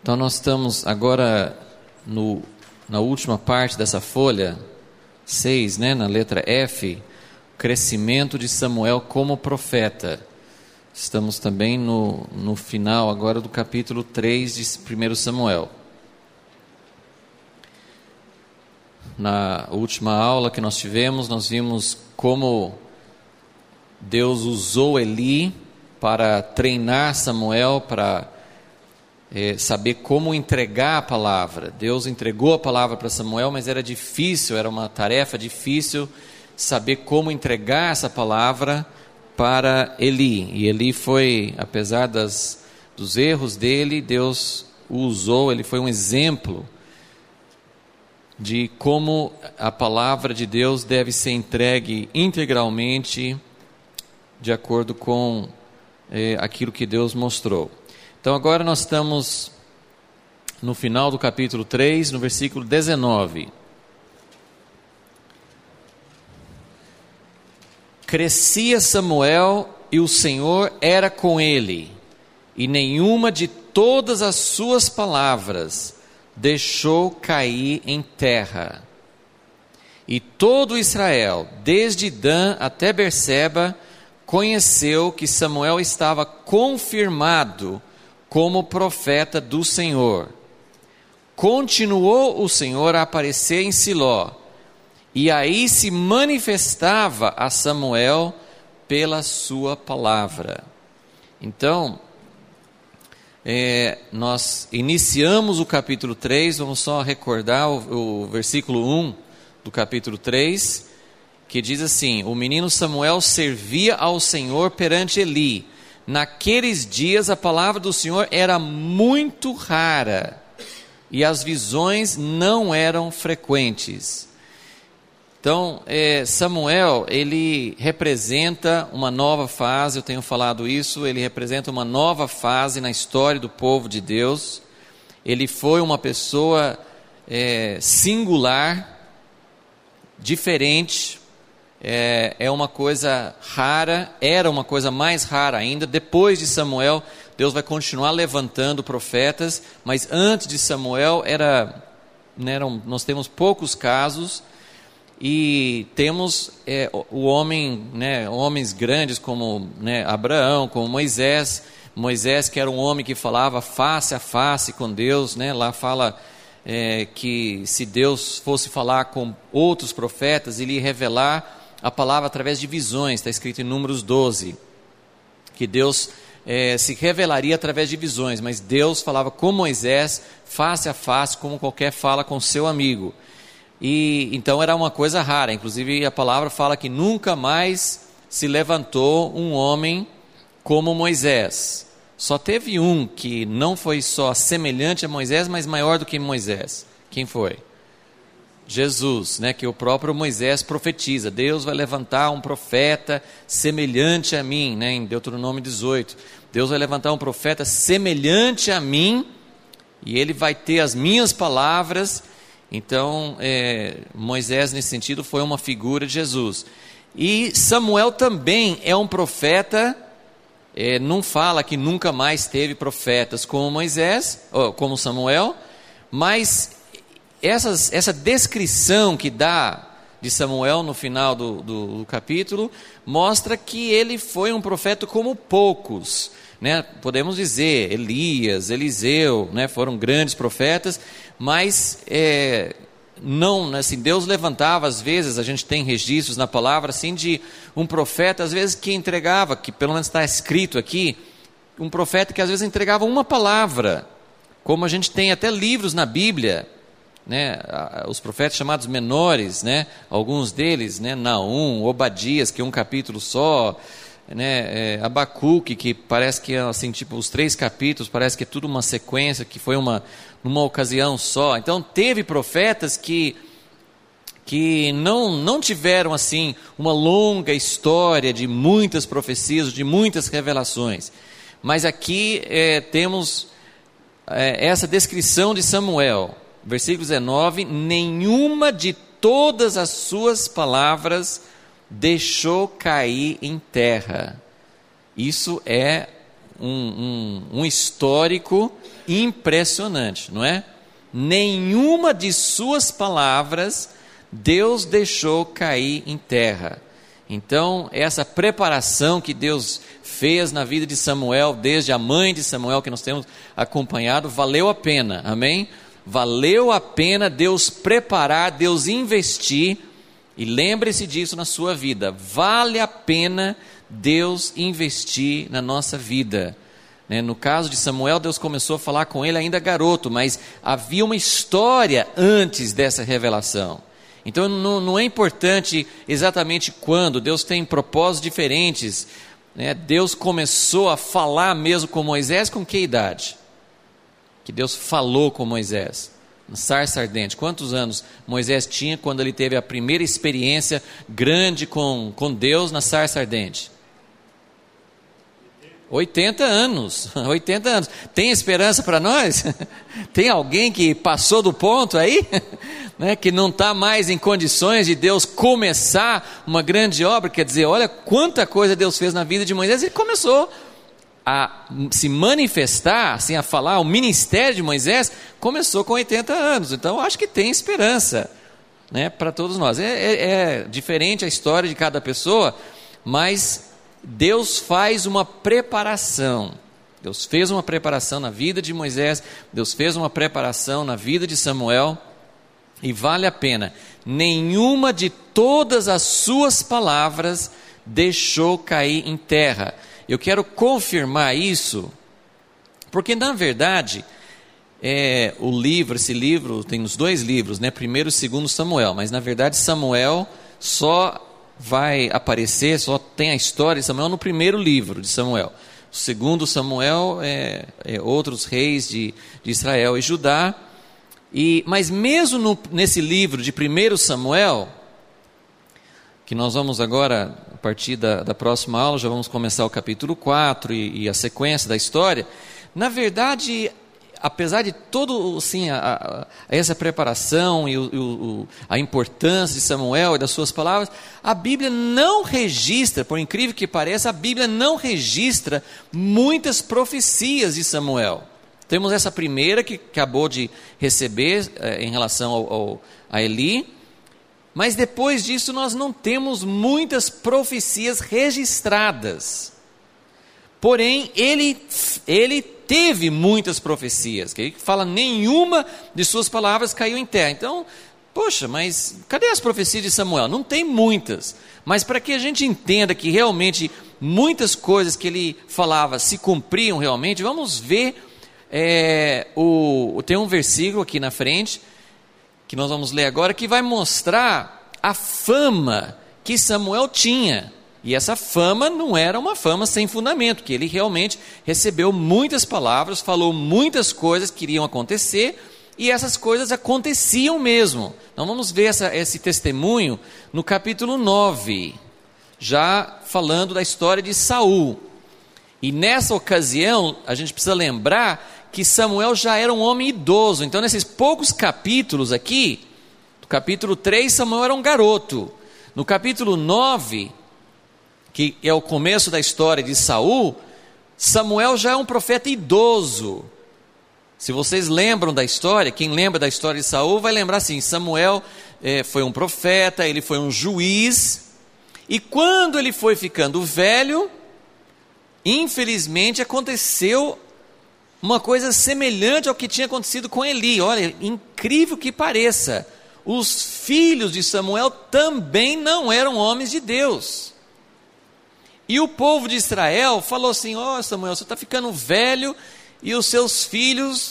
Então nós estamos agora na última parte dessa folha 6, na letra F, crescimento de Samuel como profeta. Estamos também no final agora do capítulo 3 de 1 Samuel. Na última aula que nós tivemos, nós vimos como Deus usou Eli para treinar Samuel, para saber como entregar a palavra. Deus entregou a palavra para Samuel, mas era difícil, era uma tarefa difícil saber como entregar essa palavra para Eli. E Eli foi, apesar dos erros dele, Deus o usou, ele foi um exemplo de como a palavra de Deus deve ser entregue integralmente de acordo com aquilo que Deus mostrou. Então agora nós estamos no final do capítulo 3, no versículo 19. Crescia Samuel e o Senhor era com ele, e nenhuma de todas as suas palavras deixou cair em terra. E todo Israel, desde Dan até Berseba, conheceu que Samuel estava confirmado como profeta do Senhor. Continuou o Senhor a aparecer em Siló, e aí se manifestava a Samuel pela sua palavra. Então, nós iniciamos o capítulo 3, vamos só recordar o versículo 1 do capítulo 3, que diz assim: o menino Samuel servia ao Senhor perante Eli. Naqueles dias a palavra do Senhor era muito rara, e as visões não eram frequentes. Então, Samuel, ele representa uma nova fase, eu tenho falado isso, ele representa uma nova fase na história do povo de Deus. Ele foi uma pessoa singular, diferente, é uma coisa rara, era uma coisa mais rara ainda. Depois de Samuel, Deus vai continuar levantando profetas, mas antes de Samuel nós temos poucos casos. E temos homens grandes como Abraão, como Moisés, que era um homem que falava face a face com Deus, lá fala que se Deus fosse falar com outros profetas, ele ia revelar a palavra através de visões. Está escrito em Números 12, que Deus se revelaria através de visões, mas Deus falava com Moisés face a face, como qualquer fala com seu amigo. E então era uma coisa rara. Inclusive a palavra fala que nunca mais se levantou um homem como Moisés. Só teve um que não foi só semelhante a Moisés, mas maior do que Moisés. Quem foi? Jesus, que o próprio Moisés profetiza: Deus vai levantar um profeta semelhante a mim, em Deuteronômio 18. Deus vai levantar um profeta semelhante a mim, e ele vai ter as minhas palavras. Então, Moisés, nesse sentido, foi uma figura de Jesus. E Samuel também é um profeta. Não fala que nunca mais teve profetas como Moisés, ou como Samuel, mas essa descrição que dá de Samuel no final do capítulo mostra que ele foi um profeta como poucos. Podemos dizer, Elias, Eliseu, foram grandes profetas, mas não, assim, Deus levantava às vezes, a gente tem registros na palavra assim, de um profeta às vezes que entregava, que pelo menos está escrito aqui, um profeta que às vezes entregava uma palavra, como a gente tem até livros na Bíblia, os profetas chamados menores, alguns deles, Naum, Obadias, que é um capítulo só, Abacuque, que parece que assim, tipo, os 3 capítulos, parece que é tudo uma sequência, que foi numa ocasião só. Então teve profetas que não tiveram assim uma longa história de muitas profecias, de muitas revelações, mas aqui temos essa descrição de Samuel, versículo 19: nenhuma de todas as suas palavras deixou cair em terra. Isso é um histórico impressionante, não é? Nenhuma de suas palavras Deus deixou cair em terra. Então, essa preparação que Deus fez na vida de Samuel, desde a mãe de Samuel que nós temos acompanhado, valeu a pena, amém? Valeu a pena Deus preparar, Deus investir, e lembre-se disso na sua vida, vale a pena Deus investir na nossa vida. No caso de Samuel, Deus começou a falar com ele ainda garoto, mas havia uma história antes dessa revelação. Então não é importante exatamente quando, Deus tem propósitos diferentes. Deus começou a falar mesmo com Moisés com que idade? Que Deus falou com Moisés? Na sarça ardente. Quantos anos Moisés tinha quando ele teve a primeira experiência grande com Deus na sarça ardente? 80 anos, 80 anos. Tem esperança para nós? Tem alguém que passou do ponto aí? Que não está mais em condições de Deus começar uma grande obra? Quer dizer, olha quanta coisa Deus fez na vida de Moisés. Ele começou a se manifestar, assim, a falar, o ministério de Moisés começou com 80 anos. Então, eu acho que tem esperança, para todos nós. É diferente a história de cada pessoa, mas Deus faz uma preparação. Deus fez uma preparação na vida de Moisés, Deus fez uma preparação na vida de Samuel, e vale a pena. Nenhuma de todas as suas palavras deixou cair em terra. Eu quero confirmar isso, porque na verdade, esse livro, tem os 2 livros, primeiro e segundo Samuel, mas na verdade Samuel só vai aparecer, só tem a história de Samuel no primeiro livro de Samuel. O segundo Samuel é outros reis de Israel e Judá. Mas mesmo nesse livro de 1 Samuel, que nós vamos agora, a partir da próxima aula, já vamos começar o capítulo 4 e a sequência da história, na verdade, apesar de todo, assim, essa preparação e a importância de Samuel e das suas palavras, a Bíblia não registra, por incrível que pareça, a Bíblia não registra muitas profecias de Samuel. Temos essa primeira que acabou de receber em relação a Eli, mas depois disso nós não temos muitas profecias registradas. Porém, ele teve muitas profecias, que fala nenhuma de suas palavras caiu em terra. Então, poxa, mas cadê as profecias de Samuel? Não tem muitas, mas para que a gente entenda que realmente muitas coisas que ele falava se cumpriam realmente, vamos ver, tem um versículo aqui na frente, que nós vamos ler agora, que vai mostrar a fama que Samuel tinha. E essa fama não era uma fama sem fundamento, que ele realmente recebeu muitas palavras, falou muitas coisas que iriam acontecer, e essas coisas aconteciam mesmo. Então vamos ver esse testemunho no capítulo 9, já falando da história de Saul. E nessa ocasião, a gente precisa lembrar que Samuel já era um homem idoso. Então nesses poucos capítulos aqui, no capítulo 3, Samuel era um garoto. No capítulo 9... que é o começo da história de Saul, Samuel já é um profeta idoso. Se vocês lembram da história, quem lembra da história de Saul vai lembrar assim, Samuel foi um profeta, ele foi um juiz, e quando ele foi ficando velho, infelizmente aconteceu uma coisa semelhante ao que tinha acontecido com Eli. Olha, incrível que pareça, os filhos de Samuel também não eram homens de Deus. E o povo de Israel falou assim, Samuel, você está ficando velho e os seus filhos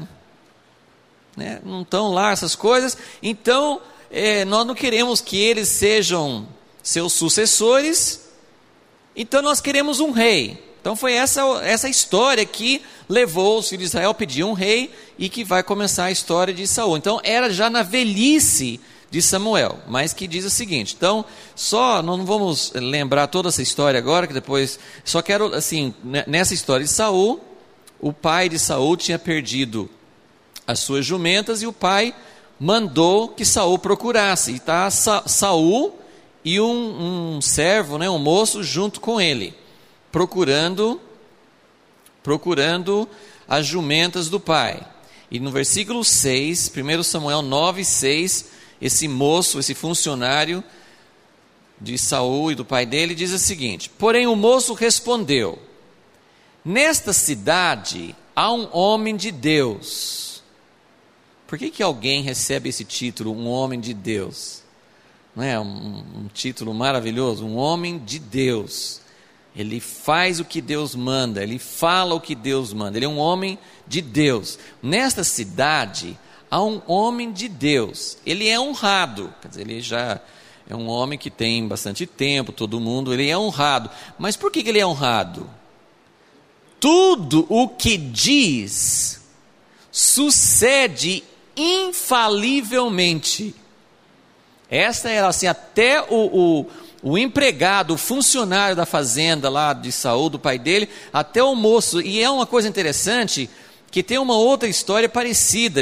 não estão lá, essas coisas, então nós não queremos que eles sejam seus sucessores, então nós queremos um rei. Então foi essa história que levou os filhos de Israel a pedir um rei e que vai começar a história de Saul. Então era já na velhice de Samuel, mas que diz o seguinte, então, nós não vamos lembrar toda essa história agora, que depois, só quero, assim, nessa história de Saul, o pai de Saul tinha perdido as suas jumentas, e o pai mandou que Saul procurasse, e está Saul e um servo, um moço junto com ele, procurando procurando as jumentas do pai. E no versículo 6, 1 Samuel 9, 6, esse moço, esse funcionário de Saul e do pai dele, diz o seguinte: porém o moço respondeu: nesta cidade há um homem de Deus. Por que alguém recebe esse título, um homem de Deus? Não é um título maravilhoso? Um homem de Deus. Ele faz o que Deus manda, ele fala o que Deus manda, ele é um homem de Deus. Nesta cidade há um homem de Deus, ele é honrado, quer dizer, ele já é um homem que tem bastante tempo, todo mundo, ele é honrado. Mas por que ele é honrado? Tudo o que diz sucede infalivelmente. Esta era assim, até o empregado, o funcionário da fazenda lá de Saul, do pai dele, até o moço. E é uma coisa interessante, que tem uma outra história parecida,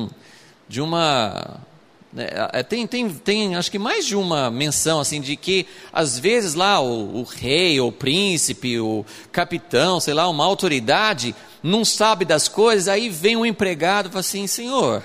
tem acho que mais de uma menção, assim, de que às vezes lá o rei, o príncipe, o capitão, sei lá, uma autoridade, não sabe das coisas, aí vem um empregado e fala assim: senhor,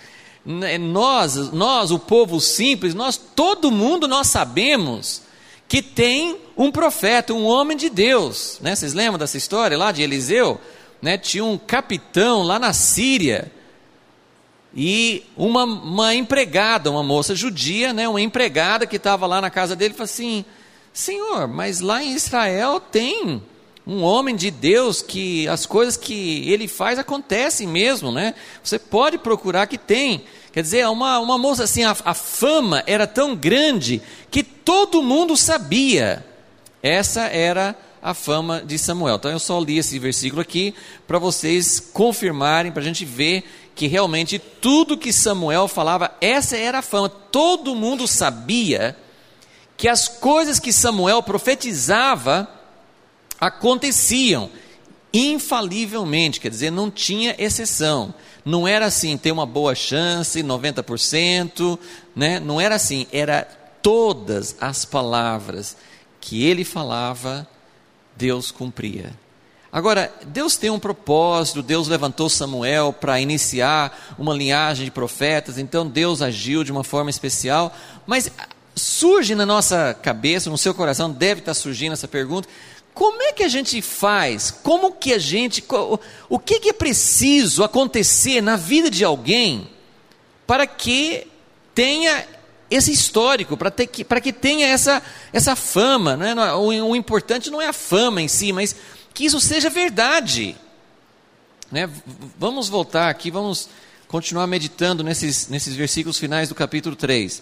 nós, o povo simples, todo mundo nós sabemos que tem um profeta, um homem de Deus, né? Vocês lembram dessa história lá de Eliseu? Né? Tinha um capitão lá na Síria, e uma empregada, uma moça judia, né? Uma empregada que estava lá na casa dele, falou assim: senhor, mas lá em Israel tem um homem de Deus, que as coisas que ele faz acontecem mesmo, né? Você pode procurar que tem. Quer dizer, uma moça assim, a fama era tão grande que todo mundo sabia. Essa era a fama de Samuel. Então eu só li esse versículo aqui para vocês confirmarem, para a gente ver que realmente tudo que Samuel falava, essa era a fama. Todo mundo sabia que as coisas que Samuel profetizava aconteciam infalivelmente, quer dizer, não tinha exceção. Não era assim, ter uma boa chance, 90%, né? Não era assim, era todas as palavras que ele falava, Deus cumpria. Agora, Deus tem um propósito, Deus levantou Samuel para iniciar uma linhagem de profetas, então Deus agiu de uma forma especial, mas surge na nossa cabeça, no seu coração, deve estar surgindo essa pergunta: como é que a gente faz? O que é preciso acontecer na vida de alguém para que tenha esse histórico, para que tenha essa fama, né? O importante não é a fama em si, mas que isso seja verdade, né? Vamos voltar aqui, vamos continuar meditando nesses versículos finais do capítulo 3.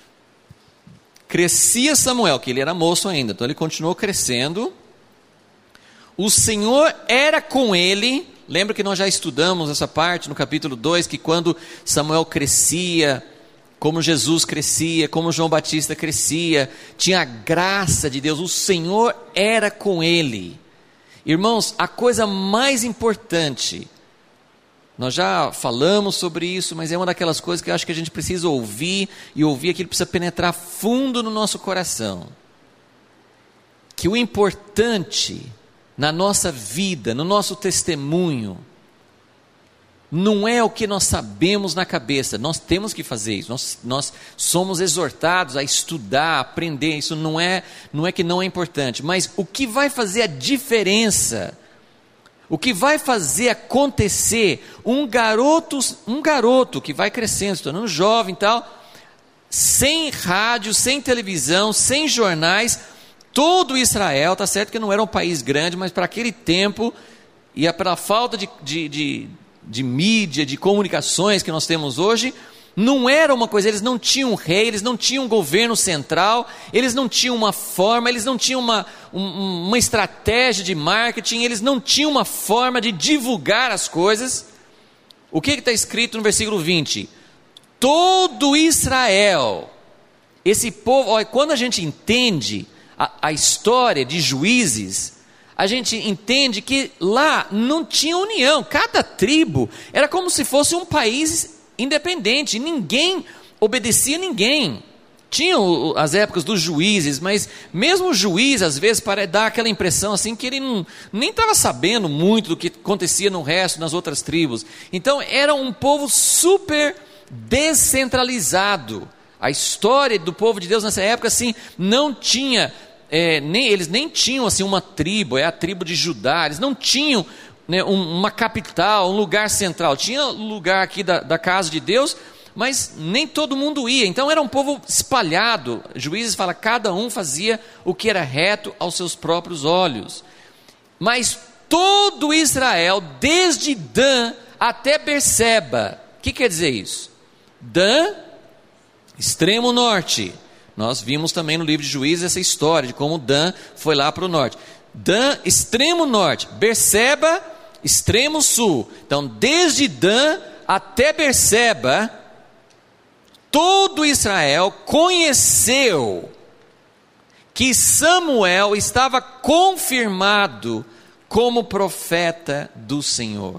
Crescia Samuel, que ele era moço ainda, então ele continuou crescendo. O Senhor era com ele. Lembra que nós já estudamos essa parte no capítulo 2, que quando Samuel crescia, como Jesus crescia, como João Batista crescia, tinha a graça de Deus, o Senhor era com ele. Irmãos, a coisa mais importante, nós já falamos sobre isso, mas é uma daquelas coisas que eu acho que a gente precisa ouvir, e ouvir aquilo precisa penetrar fundo no nosso coração, que o importante na nossa vida, no nosso testemunho, não é o que nós sabemos na cabeça. Nós temos que fazer isso, nós somos exortados a estudar, a aprender. Isso não é que não é importante, mas o que vai fazer a diferença, o que vai fazer acontecer, um garoto que vai crescendo, se tornando jovem e tal, sem rádio, sem televisão, sem jornais, todo Israel, está certo que não era um país grande, mas para aquele tempo, e pela falta de mídia, de comunicações que nós temos hoje, não era uma coisa, eles não tinham um rei, eles não tinham um governo central, eles não tinham uma forma, eles não tinham uma estratégia de marketing, eles não tinham uma forma de divulgar as coisas. O que está escrito no versículo 20? Todo Israel, esse povo, olha, quando a gente entende a história de Juízes, a gente entende que lá não tinha união, cada tribo era como se fosse um país independente, ninguém obedecia a ninguém, Tinham as épocas dos juízes, mas mesmo o juiz, às vezes, dá aquela impressão assim que ele nem estava sabendo muito do que acontecia no resto, nas outras tribos. Então, era um povo super descentralizado. A história do povo de Deus nessa época, assim, não tinha, eles nem tinham assim, uma tribo, a tribo de Judá, eles não tinham, né, uma capital, um lugar central. Tinha lugar aqui da casa de Deus, mas nem todo mundo ia, então era um povo espalhado. Juízes fala, cada um fazia o que era reto aos seus próprios olhos. Mas todo Israel, desde Dan até Berseba, o que quer dizer isso? Dan, extremo norte. Nós vimos também no livro de Juízes essa história de como Dan foi lá para o norte. Dan, extremo norte. Berseba, extremo sul. Então, desde Dan até Berseba, todo Israel conheceu que Samuel estava confirmado como profeta do Senhor.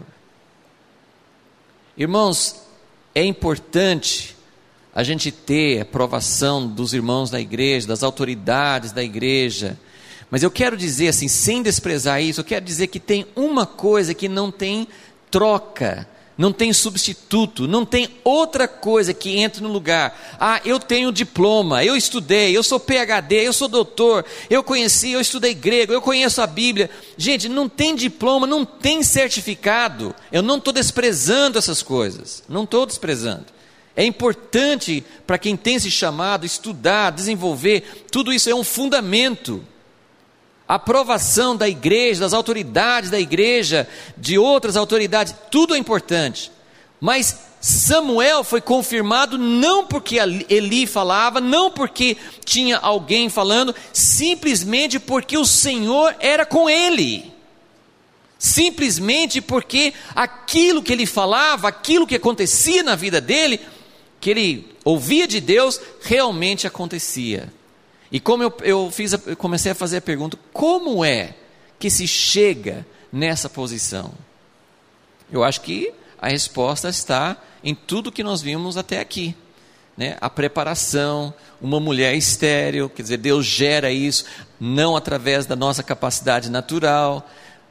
Irmãos, é importante a gente ter a aprovação dos irmãos da igreja, das autoridades da igreja, mas eu quero dizer assim, sem desprezar isso, eu quero dizer que tem uma coisa que não tem troca, não tem substituto, não tem outra coisa que entre no lugar. Ah, eu tenho diploma, eu estudei, eu sou PhD, eu sou doutor, eu estudei grego, eu conheço a Bíblia. Gente, não tem diploma, não tem certificado. Eu não estou desprezando essas coisas, não estou desprezando. É importante para quem tem esse chamado, estudar, desenvolver, tudo isso é um fundamento. A aprovação da igreja, das autoridades da igreja, de outras autoridades, tudo é importante. Mas Samuel foi confirmado não porque Eli falava, não porque tinha alguém falando, simplesmente porque o Senhor era com ele. Simplesmente porque aquilo que ele falava, aquilo que acontecia na vida dele, que ele ouvia de Deus, realmente acontecia. E como eu comecei a fazer a pergunta, como é que se chega nessa posição? Eu acho que a resposta está em tudo que nós vimos até aqui, né? A preparação, uma mulher estéril, quer dizer, Deus gera isso, não através da nossa capacidade natural,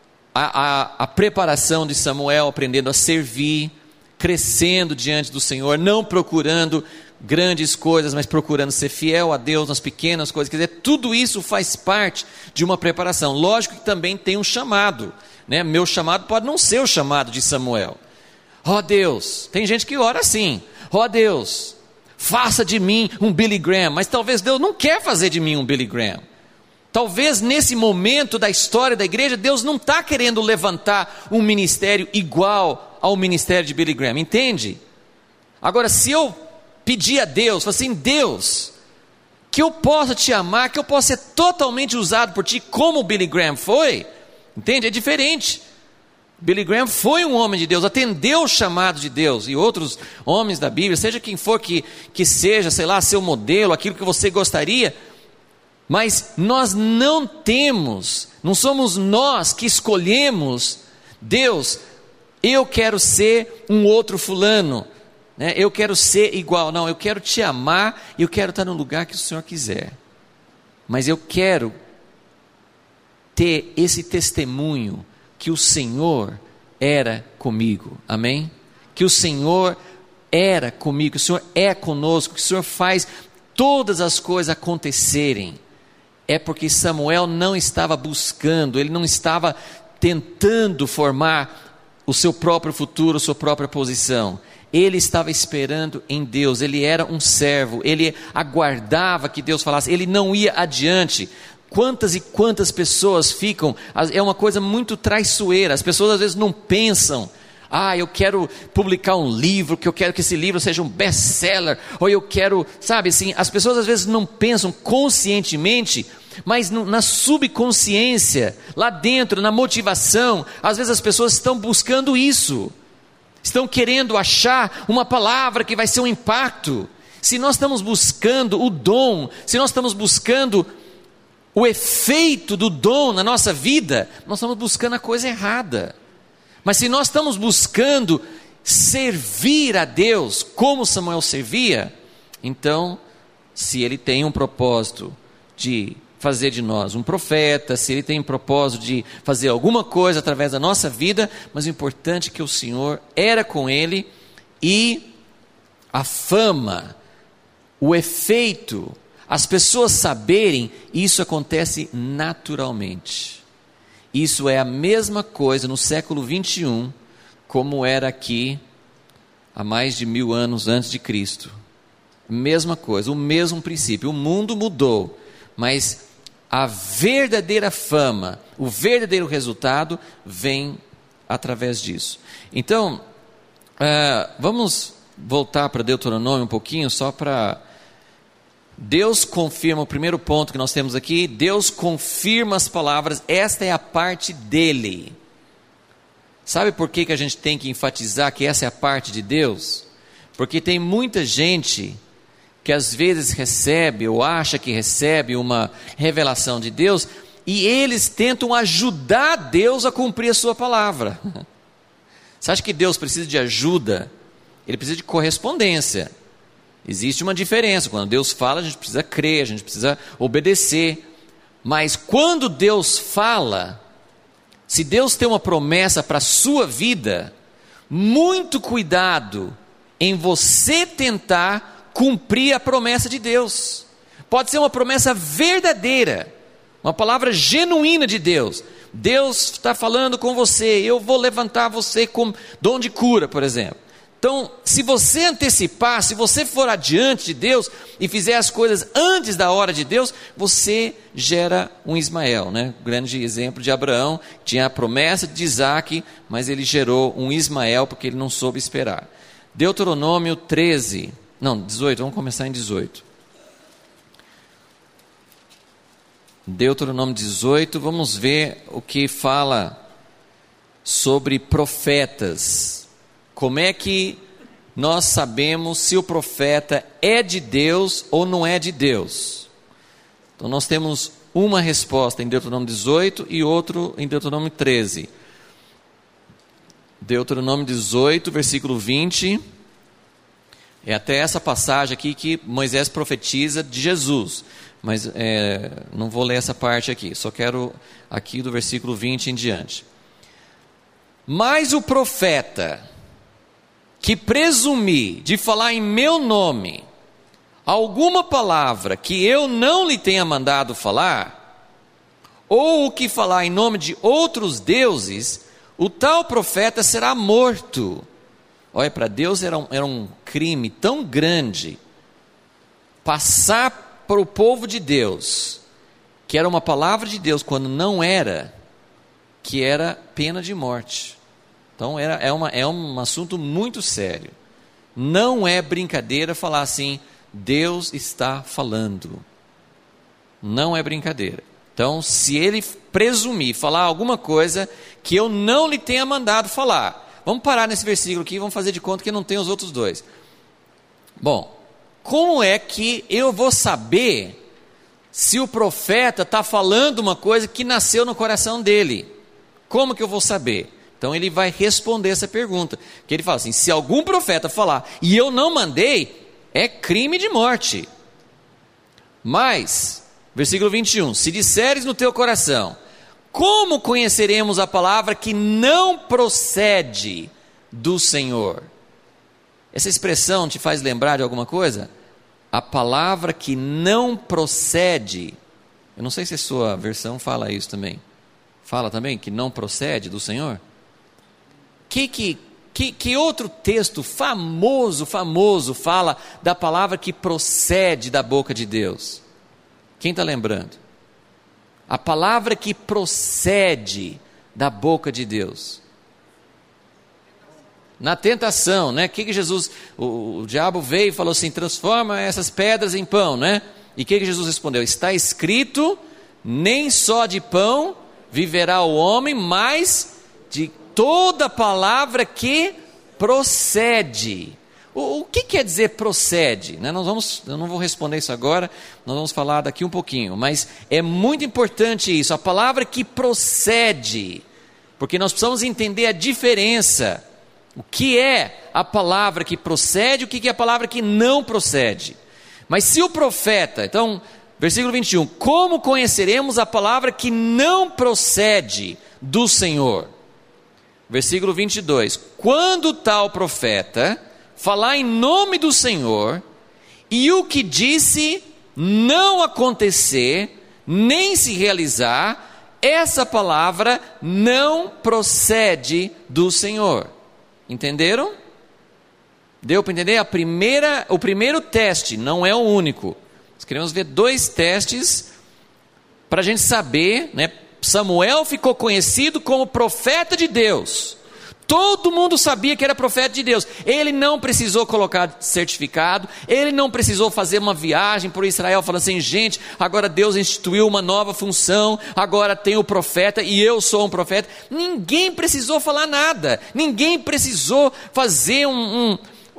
a preparação de Samuel aprendendo a servir, crescendo diante do Senhor, não procurando grandes coisas, mas procurando ser fiel a Deus nas pequenas coisas. Quer dizer, tudo isso faz parte de uma preparação. Lógico que também tem um chamado, né? Meu chamado pode não ser o chamado de Samuel. Ó Deus, tem gente que ora assim, ó Deus, faça de mim um Billy Graham, mas talvez Deus não quer fazer de mim um Billy Graham. Talvez nesse momento da história da igreja, Deus não está querendo levantar um ministério igual ao ministério de Billy Graham, entende? Agora, se eu pedir a Deus, falar assim, Deus, que eu possa te amar, que eu possa ser totalmente usado por ti, como o Billy Graham foi, entende? É diferente. Billy Graham foi um homem de Deus, atendeu o chamado de Deus, e outros homens da Bíblia, seja quem for que seja, sei lá, seu modelo, aquilo que você gostaria, mas nós não somos nós que escolhemos, Deus, eu quero ser um outro fulano, né? Eu quero ser igual, não, eu quero te amar, eu quero estar no lugar que o Senhor quiser, mas eu quero ter esse testemunho, que o Senhor era comigo, amém? Que o Senhor era comigo, que o Senhor é conosco, que o Senhor faz todas as coisas acontecerem. É porque Samuel não estava buscando, ele não estava tentando formar o seu próprio futuro, a sua própria posição. Ele estava esperando em Deus, ele era um servo, ele aguardava que Deus falasse, ele não ia adiante. Quantas e quantas pessoas ficam, é uma coisa muito traiçoeira, as pessoas às vezes não pensam, eu quero publicar um livro, que eu quero que esse livro seja um best-seller, ou eu quero, sabe assim, as pessoas às vezes não pensam conscientemente, mas na subconsciência, lá dentro, na motivação, às vezes as pessoas estão buscando isso, estão querendo achar uma palavra que vai ser um impacto. Se nós estamos buscando o dom, se nós estamos buscando o efeito do dom na nossa vida, nós estamos buscando a coisa errada. Mas se nós estamos buscando servir a Deus como Samuel servia, então se Ele tem um propósito de fazer de nós um profeta, se Ele tem um propósito de fazer alguma coisa através da nossa vida, mas o importante é que o Senhor era com ele, e a fama, o efeito, as pessoas saberem, isso acontece naturalmente. Isso é a mesma coisa no século 21, como era aqui há mais de 1000 anos antes de Cristo. Mesma coisa, o mesmo princípio. O mundo mudou, mas a verdadeira fama, o verdadeiro resultado vem através disso. Então, vamos voltar para Deuteronômio um pouquinho, só para... Deus confirma, o primeiro ponto que nós temos aqui, Deus confirma as palavras, esta é a parte dele. Sabe por que a gente tem que enfatizar que essa é a parte de Deus? Porque tem muita gente que às vezes recebe ou acha que recebe uma revelação de Deus, e eles tentam ajudar Deus a cumprir a sua palavra. Você acha que Deus precisa de ajuda? Ele precisa de correspondência. Existe uma diferença. Quando Deus fala, a gente precisa crer, a gente precisa obedecer. Mas quando Deus fala, se Deus tem uma promessa para a sua vida, muito cuidado em você tentar cumprir a promessa de Deus. Pode ser uma promessa verdadeira, uma palavra genuína de Deus. Deus está falando com você, eu vou levantar você com dom de cura, por exemplo. Então, se você antecipar, se você for adiante de Deus e fizer as coisas antes da hora de Deus, você gera um Ismael, né? Grande exemplo de Abraão, tinha a promessa de Isaac, mas ele gerou um Ismael porque ele não soube esperar. Deuteronômio 18, vamos começar em 18. Deuteronômio 18, vamos ver o que fala sobre profetas. Como é que nós sabemos se o profeta é de Deus ou não é de Deus? Então nós temos uma resposta em Deuteronômio 18 e outro em Deuteronômio 13. Deuteronômio 18, versículo 20, é até essa passagem aqui que Moisés profetiza de Jesus, mas não vou ler essa parte aqui, só quero aqui do versículo 20 em diante. Mas o profeta que presumir de falar em meu nome alguma palavra que eu não lhe tenha mandado falar, ou o que falar em nome de outros deuses, o tal profeta será morto. Olha, para Deus era um crime tão grande passar para o povo de Deus, que era uma palavra de Deus quando não era, que era pena de morte. Então é um assunto muito sério. Não é brincadeira falar assim, Deus está falando. Não é brincadeira. Então, se ele presumir falar alguma coisa que eu não lhe tenha mandado falar, vamos parar nesse versículo aqui e vamos fazer de conta que não tem os outros dois. Bom, como é que eu vou saber se o profeta está falando uma coisa que nasceu no coração dele? Como que eu vou saber? Então ele vai responder essa pergunta, que ele fala assim, se algum profeta falar, e eu não mandei, é crime de morte. Mas, versículo 21, se disseres no teu coração, como conheceremos a palavra que não procede do Senhor? Essa expressão te faz lembrar de alguma coisa? A palavra que não procede, eu não sei se a sua versão fala isso também. Fala também que não procede do Senhor? Que outro texto famoso fala da palavra que procede da boca de Deus? Quem está lembrando? A palavra que procede da boca de Deus. Na tentação, né? Que Jesus, o diabo veio e falou assim, transforma essas pedras em pão, né? E que Jesus respondeu? Está escrito, nem só de pão viverá o homem, mas de toda palavra que procede. O que quer dizer procede? Eu não vou responder isso agora, nós vamos falar daqui um pouquinho, mas é muito importante isso, a palavra que procede, porque nós precisamos entender a diferença, o que é a palavra que procede, o que é a palavra que não procede. Mas se o profeta, então, versículo 21, como conheceremos a palavra que não procede do Senhor? Versículo 22, quando tal profeta falar em nome do Senhor, e o que disse não acontecer, nem se realizar, essa palavra não procede do Senhor. Entenderam? Deu para entender? O primeiro teste, não é o único. Nós queremos ver 2 testes para a gente saber, né? Samuel ficou conhecido como profeta de Deus. Todo mundo sabia que era profeta de Deus. Ele não precisou colocar certificado, ele não precisou fazer uma viagem por Israel falando assim, gente, agora Deus instituiu uma nova função, agora tem o profeta e eu sou um profeta. Ninguém precisou falar nada, ninguém precisou fazer um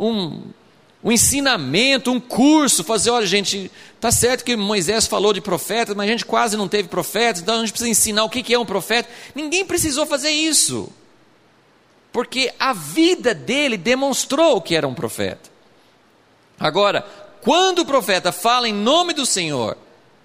ensinamento, um curso, fazer, olha gente, está certo que Moisés falou de profetas, mas a gente quase não teve profetas, então a gente precisa ensinar o que é um profeta. Ninguém precisou fazer isso, porque a vida dele demonstrou que era um profeta. Agora, quando o profeta fala em nome do Senhor,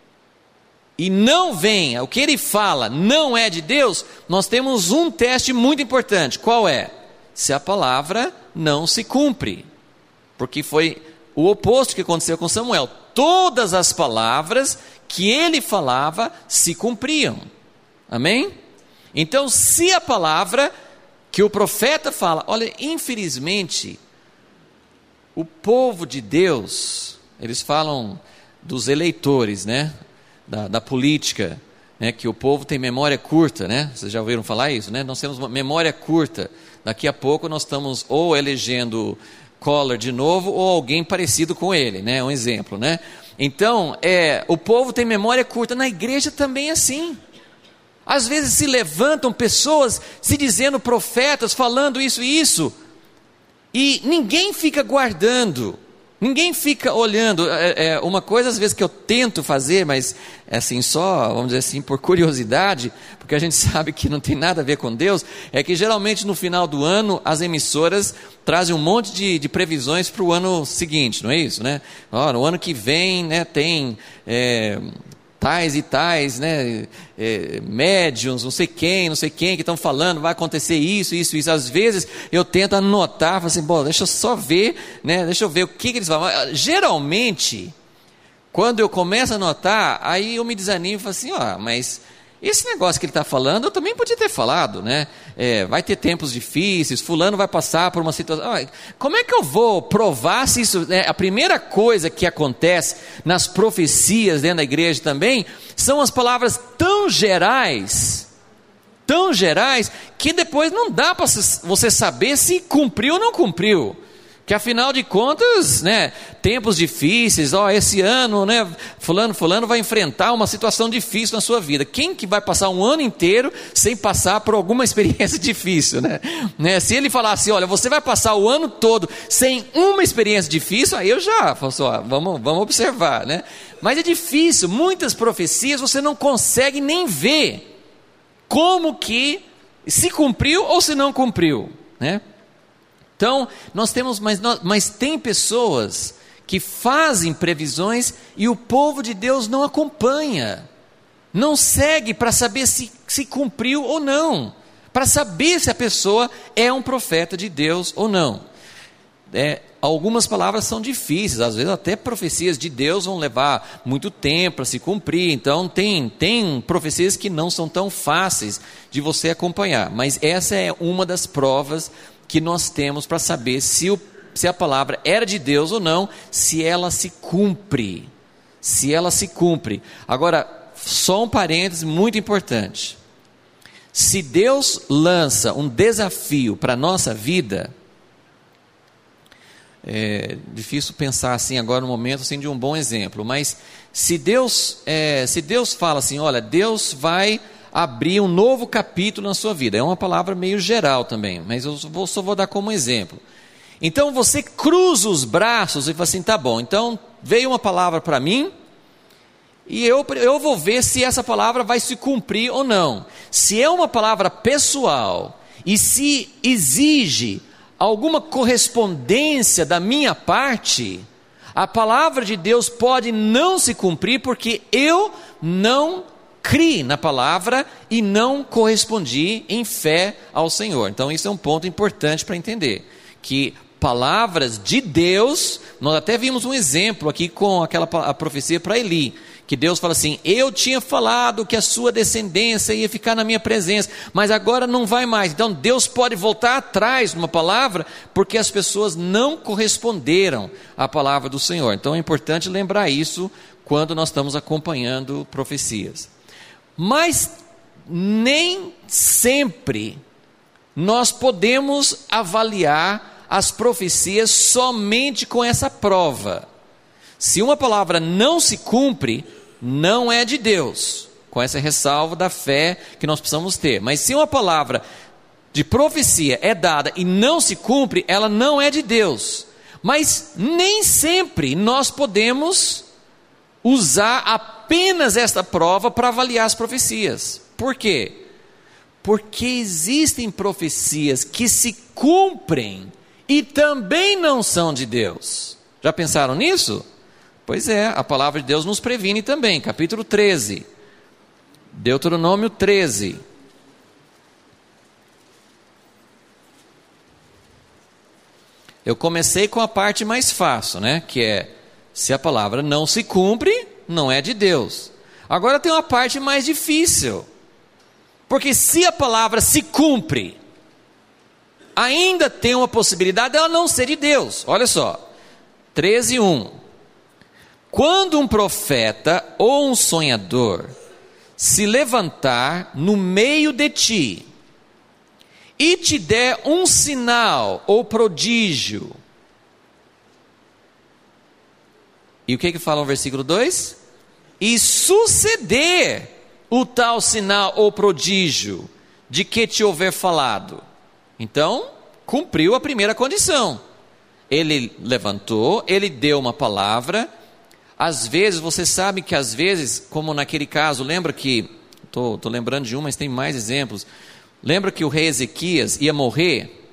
e não vem, o que ele fala não é de Deus, nós temos um teste muito importante. Qual é? Se a palavra não se cumpre. Porque foi o oposto que aconteceu com Samuel. Todas as palavras que ele falava se cumpriam. Amém? Então, se a palavra que o profeta fala, olha, infelizmente, o povo de Deus, eles falam dos eleitores, né? Da política, né? Que o povo tem memória curta, né? Vocês já ouviram falar isso, né? Nós temos uma memória curta. Daqui a pouco nós estamos ou elegendo Collor de novo, ou alguém parecido com ele, né? Um exemplo, né? Então, o povo tem memória curta. Na igreja também é assim. Às vezes se levantam pessoas se dizendo profetas, falando isso e isso, e ninguém fica guardando, ninguém fica olhando. Uma coisa às vezes que eu tento fazer, mas assim só, vamos dizer assim, por curiosidade, porque a gente sabe que não tem nada a ver com Deus, é que geralmente no final do ano as emissoras trazem um monte de previsões para o ano seguinte, não é isso, né? No ano que vem, né, tem tais e tais, né, médiums, não sei quem que estão falando, vai acontecer isso. Às vezes eu tento anotar, falo assim, bom, deixa eu só ver, né, deixa eu ver o que eles falam. Geralmente, quando eu começo a anotar, aí eu me desanimo e falo assim, mas esse negócio que ele está falando, eu também podia ter falado, né? Vai ter tempos difíceis, fulano vai passar por uma situação. Como é que eu vou provar se isso... A primeira coisa que acontece nas profecias dentro da igreja também, são as palavras tão gerais, que depois não dá para você saber se cumpriu ou não cumpriu. Que afinal de contas, né, tempos difíceis, esse ano, né, fulano vai enfrentar uma situação difícil na sua vida. Quem que vai passar um ano inteiro sem passar por alguma experiência difícil, né? Se ele falar assim, olha, você vai passar o ano todo sem uma experiência difícil, aí eu já falo assim, vamos observar, né? Mas é difícil, muitas profecias você não consegue nem ver como que se cumpriu ou se não cumpriu, né? Então, nós temos, mas tem pessoas que fazem previsões e o povo de Deus não acompanha, não segue para saber se cumpriu ou não, para saber se a pessoa é um profeta de Deus ou não. Algumas palavras são difíceis, às vezes até profecias de Deus vão levar muito tempo para se cumprir, então tem profecias que não são tão fáceis de você acompanhar, mas essa é uma das provas que nós temos para saber se a palavra era de Deus ou não, se ela se cumpre. Agora, só um parêntese muito importante. Se Deus lança um desafio para a nossa vida, é difícil pensar assim agora no momento assim, de um bom exemplo, mas se Deus fala assim, olha, Deus vai abrir um novo capítulo na sua vida, é uma palavra meio geral também, mas eu só vou dar como exemplo. Então você cruza os braços e fala assim, tá bom, então veio uma palavra para mim, e eu vou ver se essa palavra vai se cumprir ou não. Se é uma palavra pessoal, e se exige alguma correspondência da minha parte, a palavra de Deus pode não se cumprir porque eu não criei na palavra e não correspondi em fé ao Senhor. Então isso é um ponto importante para entender, que palavras de Deus, nós até vimos um exemplo aqui com a profecia para Eli, que Deus fala assim: eu tinha falado que a sua descendência ia ficar na minha presença, mas agora não vai mais. Então Deus pode voltar atrás numa palavra, porque as pessoas não corresponderam à palavra do Senhor. Então é importante lembrar isso quando nós estamos acompanhando profecias. Mas nem sempre nós podemos avaliar as profecias somente com essa prova. Se uma palavra não se cumpre, não é de Deus, com essa ressalva da fé que nós precisamos ter. Mas se uma palavra de profecia é dada e não se cumpre, ela não é de Deus. Mas nem sempre nós podemos usar apenas esta prova para avaliar as profecias. Por quê? Porque existem profecias que se cumprem e também não são de Deus. Já pensaram nisso? Pois é, a palavra de Deus nos previne também. Capítulo 13, Deuteronômio 13. Eu comecei com a parte mais fácil, né? Que é, se a palavra não se cumpre, não é de Deus. Agora tem uma parte mais difícil. Porque se a palavra se cumpre, ainda tem uma possibilidade dela não ser de Deus. Olha só, 13:1. Quando um profeta ou um sonhador se levantar no meio de ti e te der um sinal ou prodígio. E o que fala no versículo 2? E suceder o tal sinal ou prodígio de que te houver falado. Então, cumpriu a primeira condição. Ele levantou, ele deu uma palavra. Às vezes, você sabe que às vezes, como naquele caso, lembra que, estou lembrando de um, mas tem mais exemplos. Lembra que o rei Ezequias ia morrer?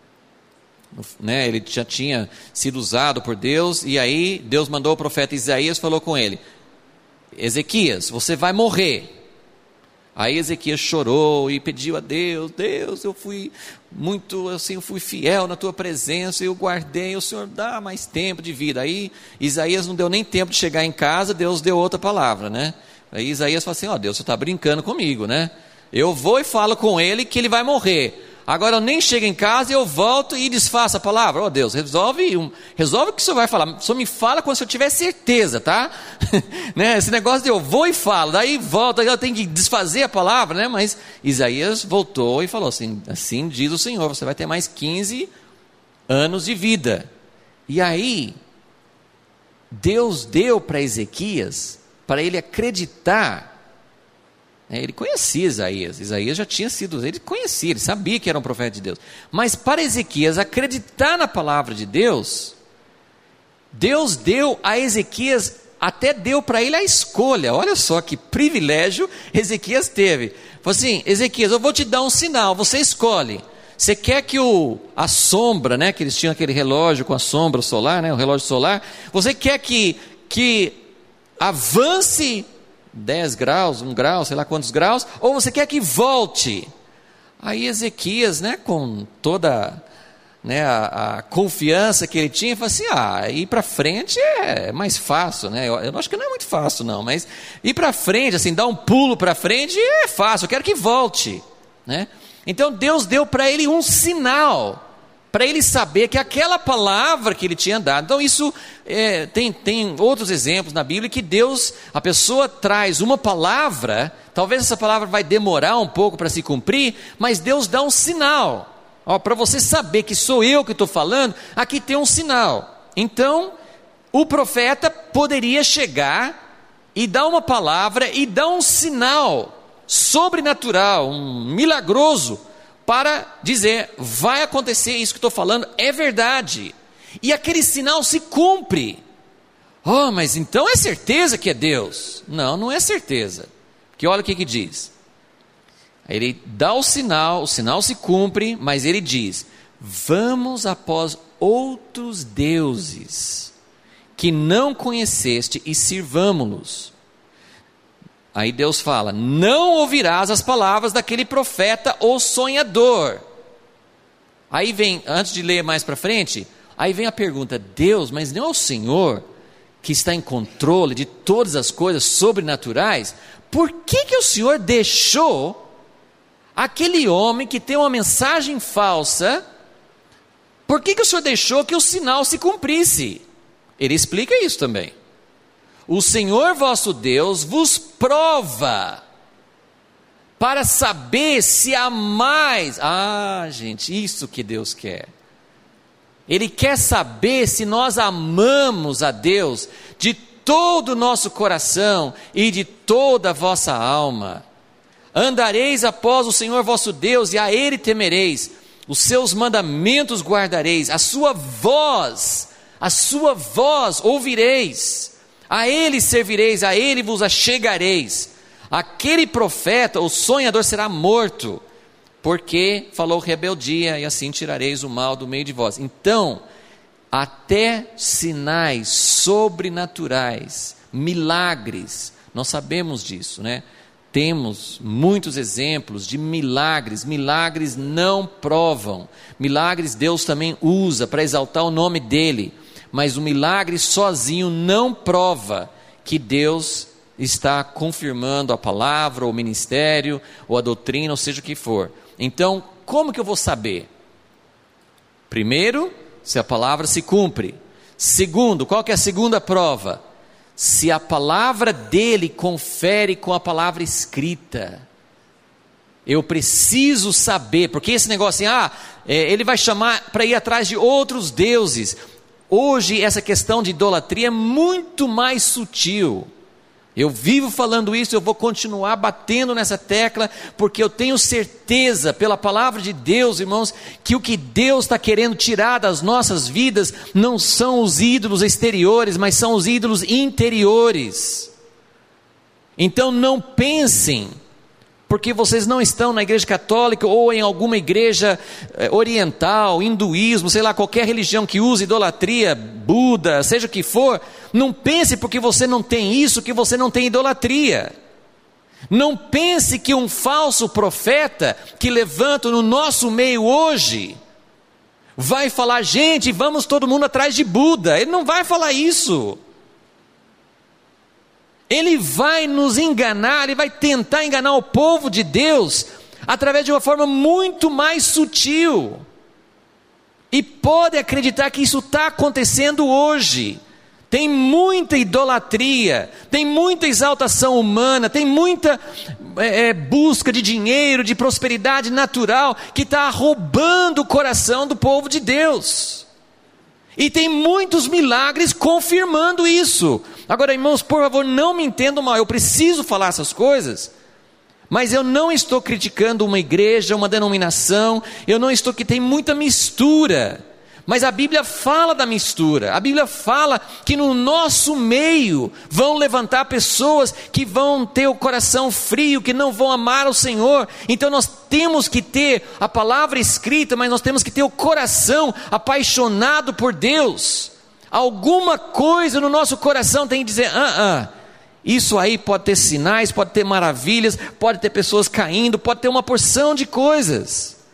Né, ele já tinha sido usado por Deus, e aí Deus mandou o profeta Isaías, falou com ele: Ezequias, você vai morrer. Aí Ezequias chorou e pediu a Deus: Deus, eu fui muito assim, eu fui fiel na tua presença, eu guardei, o Senhor dá mais tempo de vida. Aí Isaías não deu nem tempo de chegar em casa, Deus deu outra palavra, né? Aí Isaías falou assim: ó, Deus, você está brincando comigo, né? Eu vou e falo com ele que ele vai morrer. Agora eu nem chego em casa e eu volto e desfaço a palavra. Ó Deus, resolve o que o Senhor vai falar. Só me fala quando o Senhor tiver certeza, tá? Né? Esse negócio de eu vou e falo, daí volta, eu tenho que desfazer a palavra, né? Mas Isaías voltou e falou assim: assim diz o Senhor, você vai ter mais 15 anos de vida. E aí, Deus deu para Ezequias, para ele acreditar. Ele conhecia Isaías já tinha sido, ele conhecia, ele sabia que era um profeta de Deus. Mas para Ezequias acreditar na palavra de Deus, Deus deu a Ezequias, até deu para ele a escolha. Olha só que privilégio Ezequias teve. Falou assim: Ezequias, eu vou te dar um sinal, você escolhe. Você quer que a sombra, né, que eles tinham aquele relógio com a sombra solar, né, o relógio solar, você quer que avance 10 graus, 1 grau, sei lá quantos graus, ou você quer que volte? Aí Ezequias, né, com toda, né, a confiança que ele tinha, falou assim: ir para frente é mais fácil, né? Eu acho que não é muito fácil não, mas ir para frente, assim, dar um pulo para frente é fácil, eu quero que volte, né? Então Deus deu para ele um sinal, para ele saber que aquela palavra que ele tinha dado. Então isso, tem outros exemplos na Bíblia que Deus, a pessoa traz uma palavra, talvez essa palavra vai demorar um pouco para se cumprir, mas Deus dá um sinal, para você saber que sou eu que estou falando, aqui tem um sinal. Então, o profeta poderia chegar e dar uma palavra e dar um sinal sobrenatural, um milagroso, para dizer: vai acontecer isso que estou falando, é verdade, e aquele sinal se cumpre. Mas então é certeza que é Deus? Não, não é certeza, porque olha o que diz. Ele dá o sinal se cumpre, mas ele diz: vamos após outros deuses que não conheceste e sirvamo-los. Aí Deus fala: não ouvirás as palavras daquele profeta ou sonhador. Aí vem, antes de ler mais para frente, aí vem a pergunta: Deus, mas não é o Senhor que está em controle de todas as coisas sobrenaturais? Por que o Senhor deixou aquele homem que tem uma mensagem falsa? Por que o Senhor deixou que o sinal se cumprisse? Ele explica isso também. O Senhor vosso Deus vos prova para saber se amais. Gente, isso que Deus quer. Ele quer saber se nós amamos a Deus de todo o nosso coração e de toda a vossa alma. Andareis após o Senhor vosso Deus e a Ele temereis. Os seus mandamentos guardareis, a sua voz ouvireis, a Ele servireis, a Ele vos achegareis. Aquele profeta ou sonhador será morto, porque falou rebeldia, e assim tirareis o mal do meio de vós. Então, até sinais sobrenaturais, milagres, nós sabemos disso, né? Temos muitos exemplos de milagres. Milagres não provam. Milagres Deus também usa para exaltar o nome dEle. Mas o milagre sozinho não prova que Deus está confirmando a palavra, ou o ministério, ou a doutrina, ou seja o que for. Então, como que eu vou saber? Primeiro, se a palavra se cumpre. Segundo, qual que é a segunda prova? Se a palavra dele confere com a palavra escrita. Eu preciso saber, porque esse negócio assim, ele vai chamar para ir atrás de outros deuses. Hoje essa questão de idolatria é muito mais sutil. Eu vivo falando isso, eu vou continuar batendo nessa tecla, porque eu tenho certeza, pela palavra de Deus, irmãos, que o que Deus está querendo tirar das nossas vidas não são os ídolos exteriores, mas são os ídolos interiores. Então não pensem, porque vocês não estão na igreja católica ou em alguma igreja oriental, hinduísmo, sei lá, qualquer religião que use idolatria, Buda, seja o que for, não pense porque você não tem isso, que você não tem idolatria. Não pense que um falso profeta que levanta no nosso meio hoje, vai falar: gente, vamos todo mundo atrás de Buda. Ele não vai falar isso. Ele vai nos enganar, ele vai tentar enganar o povo de Deus, através de uma forma muito mais sutil. E pode acreditar que isso está acontecendo hoje. Tem muita idolatria, tem muita exaltação humana, tem muita busca de dinheiro, de prosperidade natural, que está roubando o coração do povo de Deus. E tem muitos milagres confirmando isso. Agora, irmãos, por favor, não me entendam mal, eu preciso falar essas coisas, mas eu não estou criticando uma igreja, uma denominação, eu não estou, que tem muita mistura. Mas a Bíblia fala da mistura, a Bíblia fala que no nosso meio vão levantar pessoas que vão ter o coração frio, que não vão amar o Senhor. Então nós temos que ter a palavra escrita, mas nós temos que ter o coração apaixonado por Deus. Alguma coisa no nosso coração tem que dizer: isso aí pode ter sinais, pode ter maravilhas, pode ter pessoas caindo, pode ter uma porção de coisas.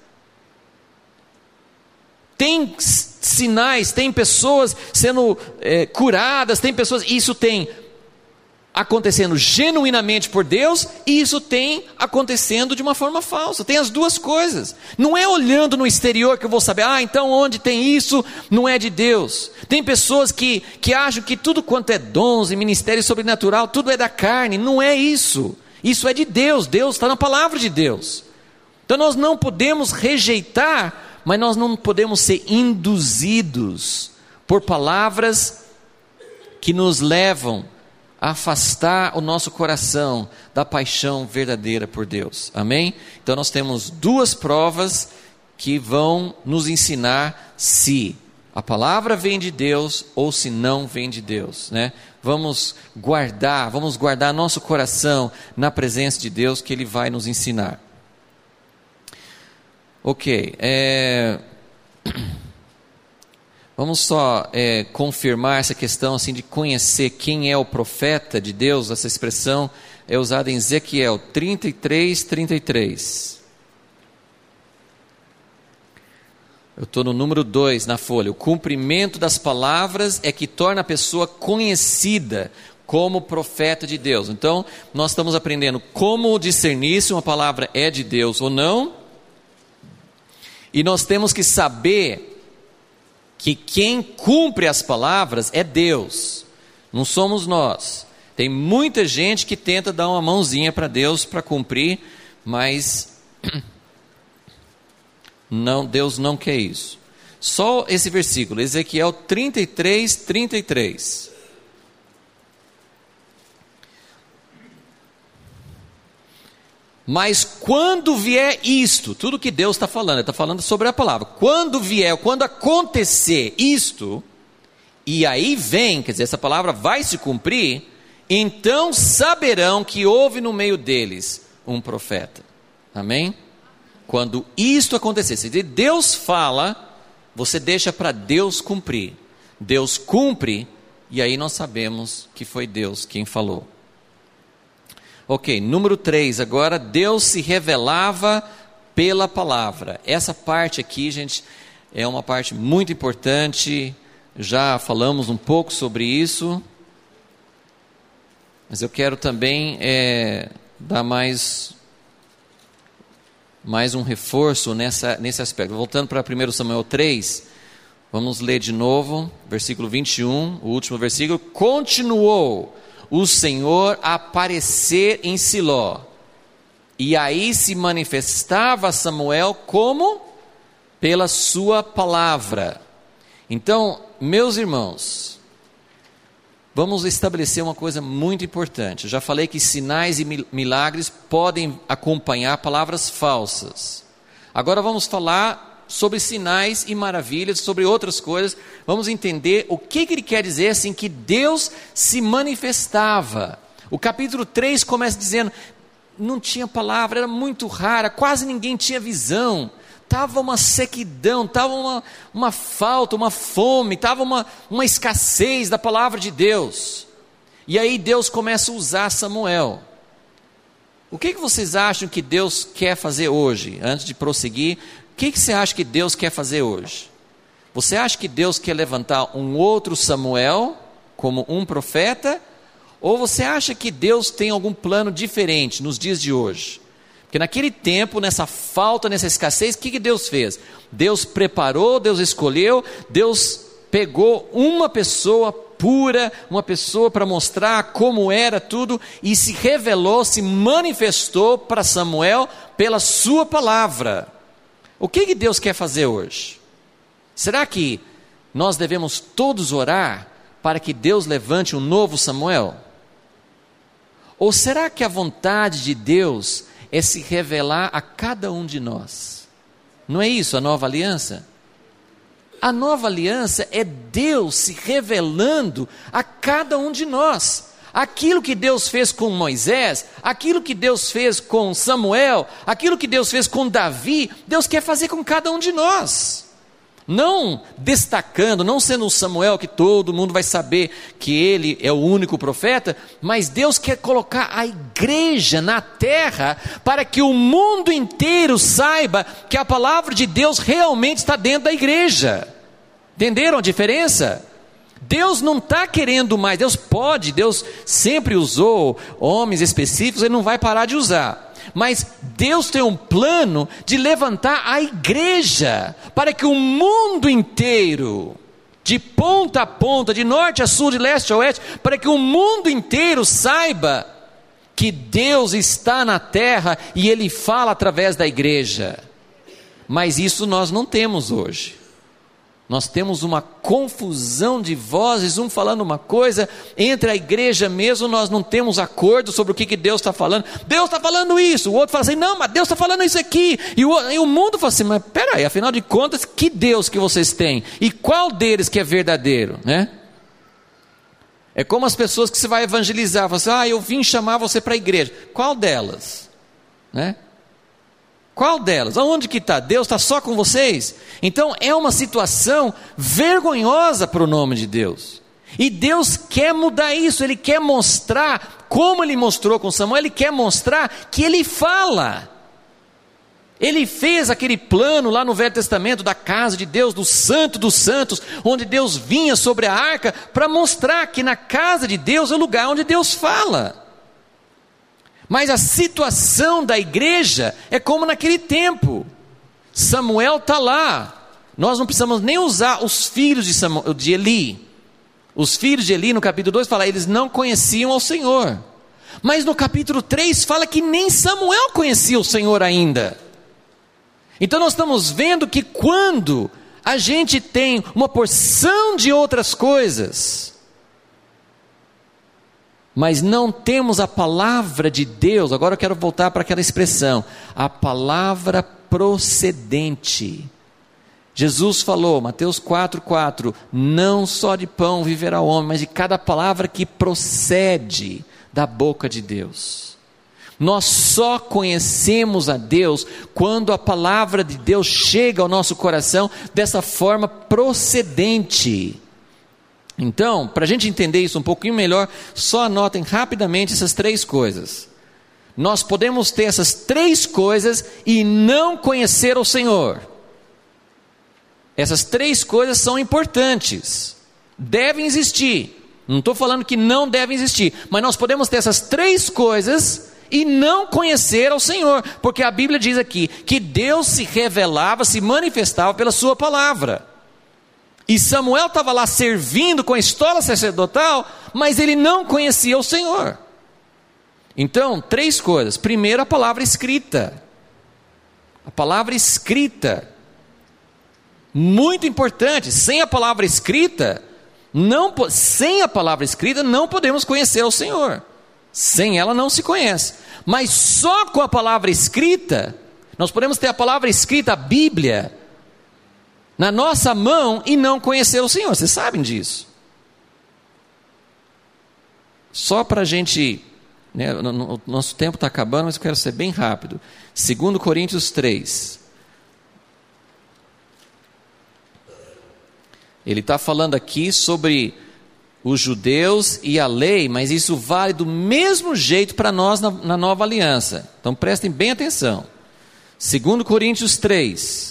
Tem sinais, tem pessoas sendo curadas, tem pessoas, isso tem acontecendo genuinamente por Deus, e isso tem acontecendo de uma forma falsa. Tem as duas coisas. Não é olhando no exterior que eu vou saber: então onde tem isso não é de Deus. Tem pessoas que acham que tudo quanto é dons e ministério sobrenatural, tudo é da carne. Não é isso. Isso é de Deus. Deus está na palavra de Deus. Então nós não podemos rejeitar, mas nós não podemos ser induzidos por palavras que nos levam a afastar o nosso coração da paixão verdadeira por Deus. Amém? Então nós temos duas provas que vão nos ensinar se a palavra vem de Deus ou se não vem de Deus, né? Vamos guardar nosso coração na presença de Deus, que Ele vai nos ensinar. Ok, Vamos só confirmar essa questão assim, de conhecer quem é o profeta de Deus. Essa expressão é usada em Ezequiel 33:33. Eu estou no número 2 na folha. O cumprimento das palavras é que torna a pessoa conhecida como profeta de Deus. Então, nós estamos aprendendo como discernir se uma palavra é de Deus ou não. E nós temos que saber que quem cumpre as palavras é Deus, não somos nós. Tem muita gente que tenta dar uma mãozinha para Deus para cumprir, mas não, Deus não quer isso. Só esse versículo, Ezequiel 33:33. Mas quando vier isto, tudo que Deus está falando, Ele está falando sobre a palavra. Quando vier, quando acontecer isto, e aí vem, quer dizer, essa palavra vai se cumprir, então saberão que houve no meio deles um profeta. Amém? Quando isto acontecer, se Deus fala, você deixa para Deus cumprir. Deus cumpre, e aí nós sabemos que foi Deus quem falou. Ok, número 3, agora, Deus se revelava pela palavra. Essa parte aqui, gente, é uma parte muito importante, já falamos um pouco sobre isso, mas eu quero também dar mais um reforço nesse aspecto. Voltando para 1 Samuel 3, vamos ler de novo, versículo 21, o último versículo. Continuou o Senhor a aparecer em Siló, e aí se manifestava a Samuel como? Pela sua palavra. Então, meus irmãos, vamos estabelecer uma coisa muito importante. Eu já falei que sinais e milagres podem acompanhar palavras falsas. Agora vamos falar sobre sinais e maravilhas, sobre outras coisas. Vamos entender o que ele quer dizer assim, que Deus se manifestava. O capítulo 3 começa dizendo, não tinha palavra, era muito rara, quase ninguém tinha visão, estava uma sequidão, estava uma falta, uma fome, estava uma escassez da palavra de Deus. E aí Deus começa a usar Samuel. O que vocês acham que Deus quer fazer hoje? Antes de prosseguir, o que você acha que Deus quer fazer hoje? Você acha que Deus quer levantar um outro Samuel como um profeta? Ou você acha que Deus tem algum plano diferente nos dias de hoje? Porque naquele tempo, nessa falta, nessa escassez, o que Deus fez? Deus preparou, Deus escolheu, Deus pegou uma pessoa pura, uma pessoa para mostrar como era tudo, e se revelou, se manifestou para Samuel pela sua palavra. O que Deus quer fazer hoje? Será que nós devemos todos orar para que Deus levante um novo Samuel? Ou será que a vontade de Deus é se revelar a cada um de nós? Não é isso a nova aliança? A nova aliança é Deus se revelando a cada um de nós. Aquilo que Deus fez com Moisés, aquilo que Deus fez com Samuel, aquilo que Deus fez com Davi, Deus quer fazer com cada um de nós. Não destacando, não sendo um Samuel que todo mundo vai saber que ele é o único profeta, mas Deus quer colocar a igreja na terra para que o mundo inteiro saiba que a palavra de Deus realmente está dentro da igreja. Entenderam a diferença? Deus não está querendo mais, Deus sempre usou homens específicos, Ele não vai parar de usar. Mas Deus tem um plano de levantar a igreja, para que o mundo inteiro, de ponta a ponta, de norte a sul, de leste a oeste, para que o mundo inteiro saiba que Deus está na terra e Ele fala através da igreja. Mas isso nós não temos hoje. Nós temos uma confusão de vozes, um falando uma coisa, entre a igreja mesmo nós não temos acordo sobre o que Deus está falando. Deus está falando isso, o outro fala assim, não, mas Deus está falando isso aqui, e o mundo fala assim, mas peraí, afinal de contas, que Deus que vocês têm? E qual deles que é verdadeiro, né? É como as pessoas que você vai evangelizar, você fala assim, eu vim chamar você para a igreja, qual delas? Né? Qual delas? Aonde que está? Deus está só com vocês? Então é uma situação vergonhosa para o nome de Deus. E Deus quer mudar isso, Ele quer mostrar, como Ele mostrou com Samuel, Ele quer mostrar que Ele fala. Ele fez aquele plano lá no Velho Testamento da casa de Deus, do Santo dos Santos, onde Deus vinha sobre a arca, para mostrar que na casa de Deus é o lugar onde Deus fala. Mas a situação da igreja é como naquele tempo. Samuel está lá, nós não precisamos nem usar os filhos de Eli. Os filhos de Eli no capítulo 2 fala, eles não conheciam ao Senhor. Mas no capítulo 3 fala que nem Samuel conhecia o Senhor ainda. Então nós estamos vendo que quando a gente tem uma porção de outras coisas, mas não temos a palavra de Deus, agora eu quero voltar para aquela expressão, a palavra procedente. Jesus falou, Mateus 4,4, não só de pão viverá o homem, mas de cada palavra que procede da boca de Deus. Nós só conhecemos a Deus quando a palavra de Deus chega ao nosso coração dessa forma procedente. Então, para a gente entender isso um pouquinho melhor, só anotem rapidamente essas 3 coisas. Nós podemos ter essas 3 coisas e não conhecer o Senhor. Essas 3 coisas são importantes, devem existir. Não estou falando que não devem existir, mas nós podemos ter essas 3 coisas e não conhecer ao Senhor, porque a Bíblia diz aqui que Deus se revelava, se manifestava pela sua palavra. E Samuel estava lá servindo com a estola sacerdotal, mas ele não conhecia o Senhor. Então, 3 coisas. Primeiro, a palavra escrita. A palavra escrita, muito importante. Sem a palavra escrita, não podemos conhecer ao Senhor. Sem ela não se conhece. Mas só com a palavra escrita, nós podemos ter a palavra escrita, a Bíblia, na nossa mão e não conhecer o Senhor. Vocês sabem disso. Só para a gente, né, o nosso tempo está acabando, mas eu quero ser bem rápido. 2 Coríntios 3. Ele está falando aqui sobre os judeus e a lei, mas isso vale do mesmo jeito para nós na nova aliança. Então prestem bem atenção. 2 Coríntios 3.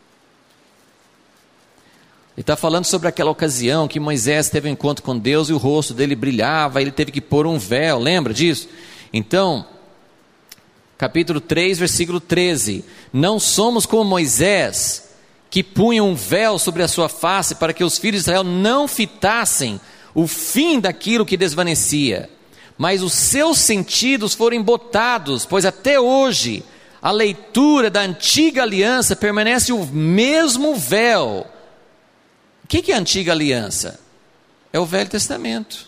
Ele está falando sobre aquela ocasião que Moisés teve um encontro com Deus e o rosto dele brilhava, ele teve que pôr um véu, lembra disso? Então, capítulo 3, versículo 13. Não somos como Moisés, que punha um véu sobre a sua face para que os filhos de Israel não fitassem o fim daquilo que desvanecia, mas os seus sentidos foram embotados, pois até hoje a leitura da antiga aliança permanece o mesmo véu. O que é a antiga aliança? É o Velho Testamento.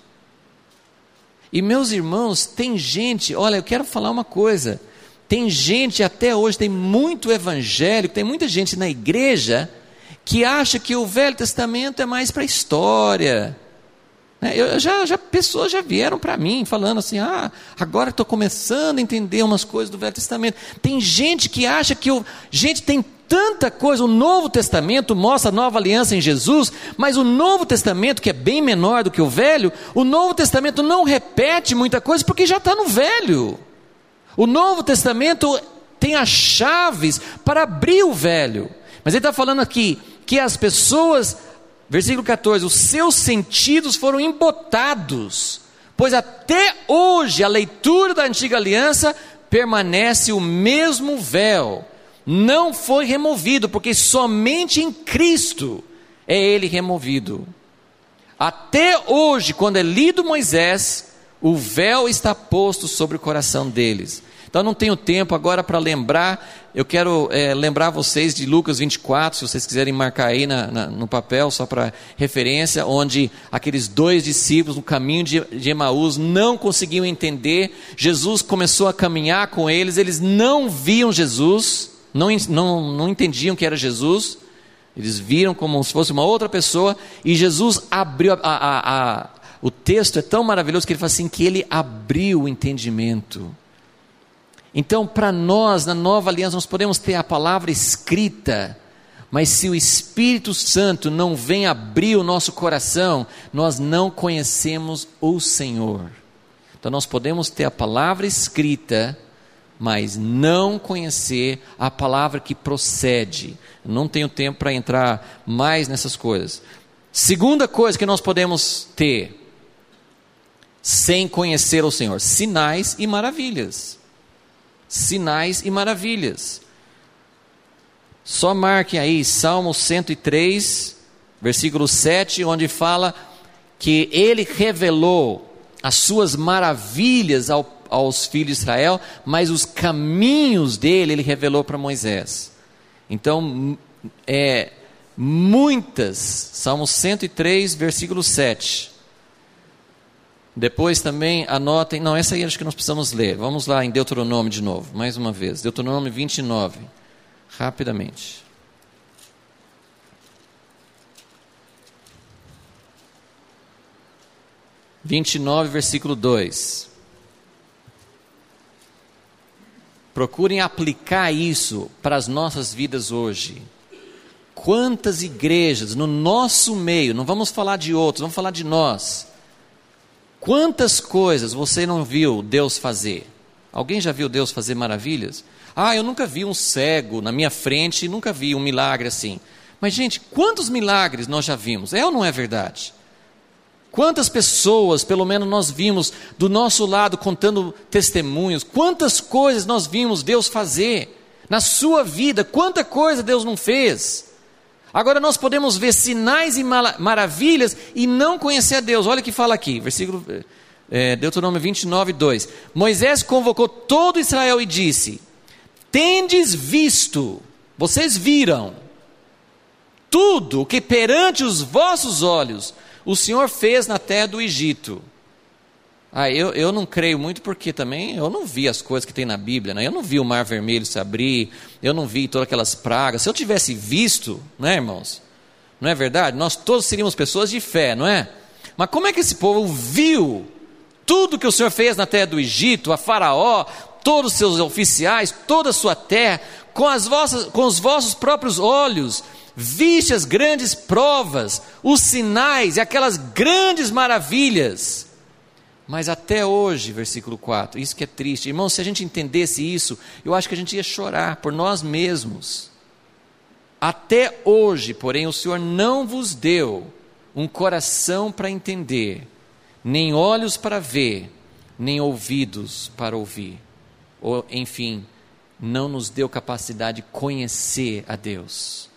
E meus irmãos, tem gente, olha, eu quero falar uma coisa, tem gente até hoje, tem muito evangélico, tem muita gente na igreja que acha que o Velho Testamento é mais para história. Pessoas já vieram para mim falando assim, agora estou começando a entender umas coisas do Velho Testamento. Tem gente que acha que, gente, tem tanta coisa, o Novo Testamento mostra a nova aliança em Jesus, mas o Novo Testamento, que é bem menor do que o Velho, o Novo Testamento não repete muita coisa, porque já está no Velho. O Novo Testamento tem as chaves para abrir o Velho, mas ele está falando aqui, que as pessoas... Versículo 14, os seus sentidos foram embotados, pois até hoje a leitura da antiga aliança permanece o mesmo véu, não foi removido, porque somente em Cristo é ele removido. Até hoje, quando é lido Moisés, o véu está posto sobre o coração deles. Então não tenho tempo agora para lembrar, eu quero lembrar vocês de Lucas 24, se vocês quiserem marcar aí no papel, só para referência, onde aqueles 2 discípulos no caminho de Emaús não conseguiam entender, Jesus começou a caminhar com eles, eles não viam Jesus, não entendiam que era Jesus, eles viram como se fosse uma outra pessoa, e Jesus abriu, o texto é tão maravilhoso que ele fala assim, que ele abriu o entendimento. Então, para nós, na nova aliança, nós podemos ter a palavra escrita, mas se o Espírito Santo não vem abrir o nosso coração, nós não conhecemos o Senhor. Então nós podemos ter a palavra escrita, mas não conhecer a palavra que procede. Não tenho tempo para entrar mais nessas coisas. Segunda coisa que nós podemos ter, sem conhecer o Senhor: sinais e maravilhas. Sinais e maravilhas. Só marquem aí Salmo 103, versículo 7, onde fala que ele revelou as suas maravilhas aos filhos de Israel, mas os caminhos dele ele revelou para Moisés. Então, muitas, Salmo 103, versículo 7. Depois também anotem, não, essa aí acho que nós precisamos ler. Vamos lá em Deuteronômio de novo, mais uma vez. Deuteronômio 29, rapidamente. Versículo 2. Procurem aplicar isso para as nossas vidas hoje. Quantas igrejas no nosso meio, não vamos falar de outros, vamos falar de nós. Quantas coisas você não viu Deus fazer? Alguém já viu Deus fazer maravilhas? Eu nunca vi um cego na minha frente, nunca vi um milagre assim. Mas gente, quantos milagres nós já vimos? É ou não é verdade? Quantas pessoas, pelo menos nós vimos do nosso lado contando testemunhos, quantas coisas nós vimos Deus fazer na sua vida, quanta coisa Deus não fez. Agora nós podemos ver sinais e maravilhas e não conhecer a Deus. Olha o que fala aqui, versículo Deuteronômio 29, 2. Moisés convocou todo Israel e disse: tendes visto, vocês viram, tudo o que perante os vossos olhos o Senhor fez na terra do Egito. Eu não creio muito porque também eu não vi as coisas que tem na Bíblia, né? Eu não vi o mar vermelho se abrir, eu não vi todas aquelas pragas. Se eu tivesse visto, né, irmãos? Não é verdade? Nós todos seríamos pessoas de fé, não é? Mas como é que esse povo viu tudo que o Senhor fez na terra do Egito, a Faraó, todos os seus oficiais, toda a sua terra, com os vossos próprios olhos? Viste as grandes provas, os sinais e aquelas grandes maravilhas. Mas até hoje, versículo 4, isso que é triste. Irmão, se a gente entendesse isso, eu acho que a gente ia chorar por nós mesmos. Até hoje, porém, o Senhor não vos deu um coração para entender, nem olhos para ver, nem ouvidos para ouvir. Ou, enfim, não nos deu capacidade de conhecer a Deus.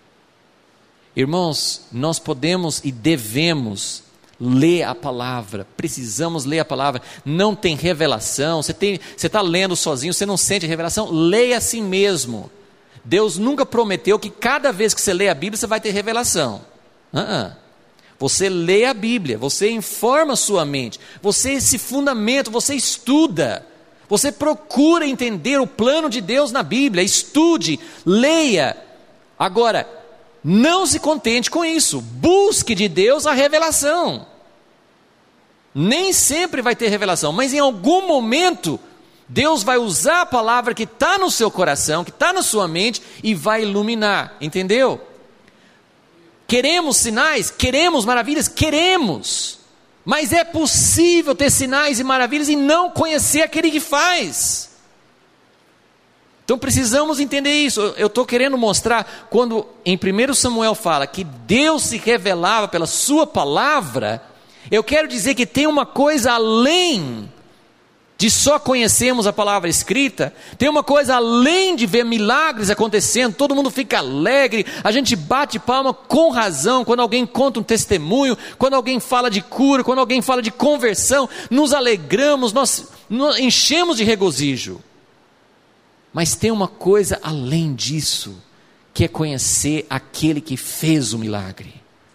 Irmãos, nós podemos e devemos ler a palavra, precisamos ler a palavra. Não tem revelação, você está lendo sozinho, você não sente revelação, leia assim mesmo. Deus nunca prometeu que cada vez que você lê a Bíblia você vai ter revelação. Você lê a Bíblia, você informa a sua mente, você se fundamenta, você estuda, você procura entender o plano de Deus na Bíblia, estude, leia. Agora, não se contente com isso, busque de Deus a revelação. Nem sempre vai ter revelação, mas em algum momento Deus vai usar a palavra que está no seu coração, que está na sua mente e vai iluminar, entendeu? Queremos sinais? Queremos maravilhas? Queremos, mas é possível ter sinais e maravilhas e não conhecer aquele que faz. Então precisamos entender isso. Eu estou querendo mostrar, quando em 1 Samuel fala que Deus se revelava pela sua palavra, eu quero dizer que tem uma coisa além de só conhecermos a palavra escrita, tem uma coisa além de ver milagres acontecendo, todo mundo fica alegre, a gente bate palma com razão, quando alguém conta um testemunho, quando alguém fala de cura, quando alguém fala de conversão, nos alegramos, nós enchemos de regozijo. Mas tem uma coisa além disso, que é conhecer aquele que fez o milagre.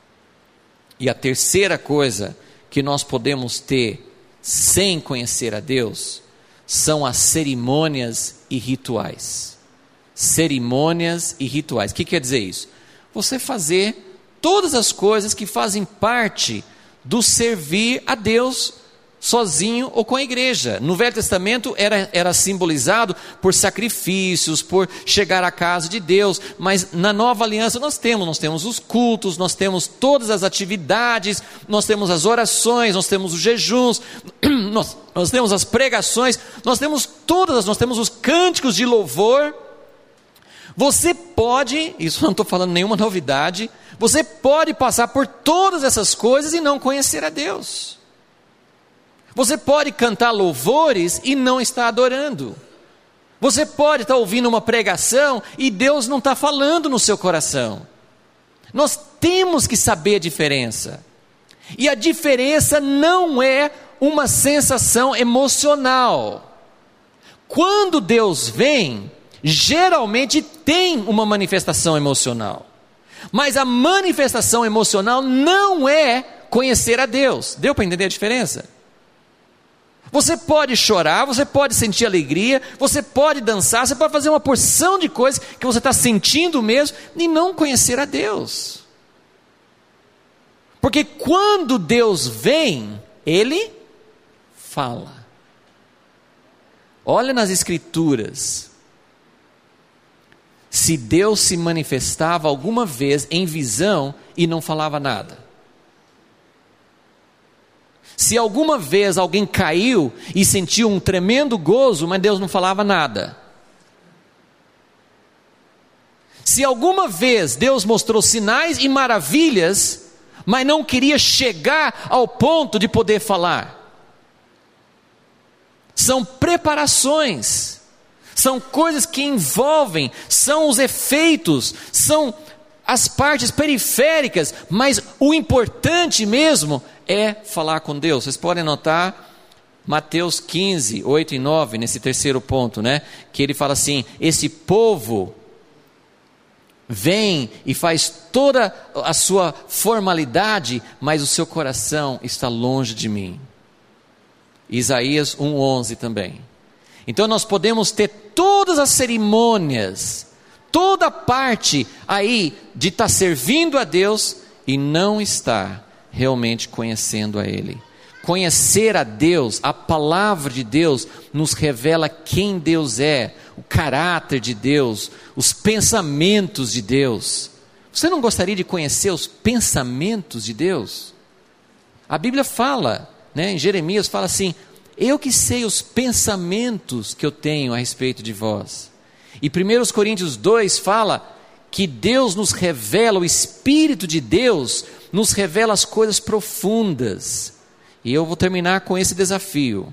E a terceira coisa que nós podemos ter sem conhecer a Deus, são as cerimônias e rituais. Cerimônias e rituais. O que quer dizer isso? Você fazer todas as coisas que fazem parte do servir a Deus sozinho ou com a igreja. No Velho Testamento era simbolizado por sacrifícios, por chegar à casa de Deus, mas na Nova Aliança nós temos os cultos, nós temos todas as atividades, nós temos as orações, nós temos os jejuns, nós temos as pregações, nós temos os cânticos de louvor. Você pode, isso não estou falando nenhuma novidade, você pode passar por todas essas coisas e não conhecer a Deus. Você pode cantar louvores e não estar adorando. Você pode estar ouvindo uma pregação e Deus não está falando no seu coração. Nós temos que saber a diferença. E a diferença não é uma sensação emocional. Quando Deus vem, geralmente tem uma manifestação emocional. Mas a manifestação emocional não é conhecer a Deus. Deu para entender a diferença? Você pode chorar, você pode sentir alegria, você pode dançar, você pode fazer uma porção de coisas que você está sentindo mesmo e não conhecer a Deus. Porque quando Deus vem, Ele fala. Olha nas Escrituras. Se Deus se manifestava alguma vez em visão e não falava nada. Se alguma vez alguém caiu e sentiu um tremendo gozo, mas Deus não falava nada. Se alguma vez Deus mostrou sinais e maravilhas, mas não queria chegar ao ponto de poder falar. São preparações, são coisas que envolvem, são os efeitos, são as partes periféricas, mas o importante mesmo é falar com Deus. Vocês podem notar Mateus 15, 8 e 9, nesse terceiro ponto, né? Que ele fala assim: esse povo vem e faz toda a sua formalidade, mas o seu coração está longe de mim. Isaías 1:11 também. Então nós podemos ter todas as cerimônias, toda a parte aí de estar servindo a Deus e não estar realmente conhecendo a Ele. Conhecer a Deus, a palavra de Deus nos revela quem Deus é, o caráter de Deus, os pensamentos de Deus. Você não gostaria de conhecer os pensamentos de Deus? A Bíblia fala, né, em Jeremias fala assim: eu que sei os pensamentos que eu tenho a respeito de vós. E 1 Coríntios 2 fala que Deus nos revela, o Espírito de Deus nos revela as coisas profundas. E eu vou terminar com esse desafio.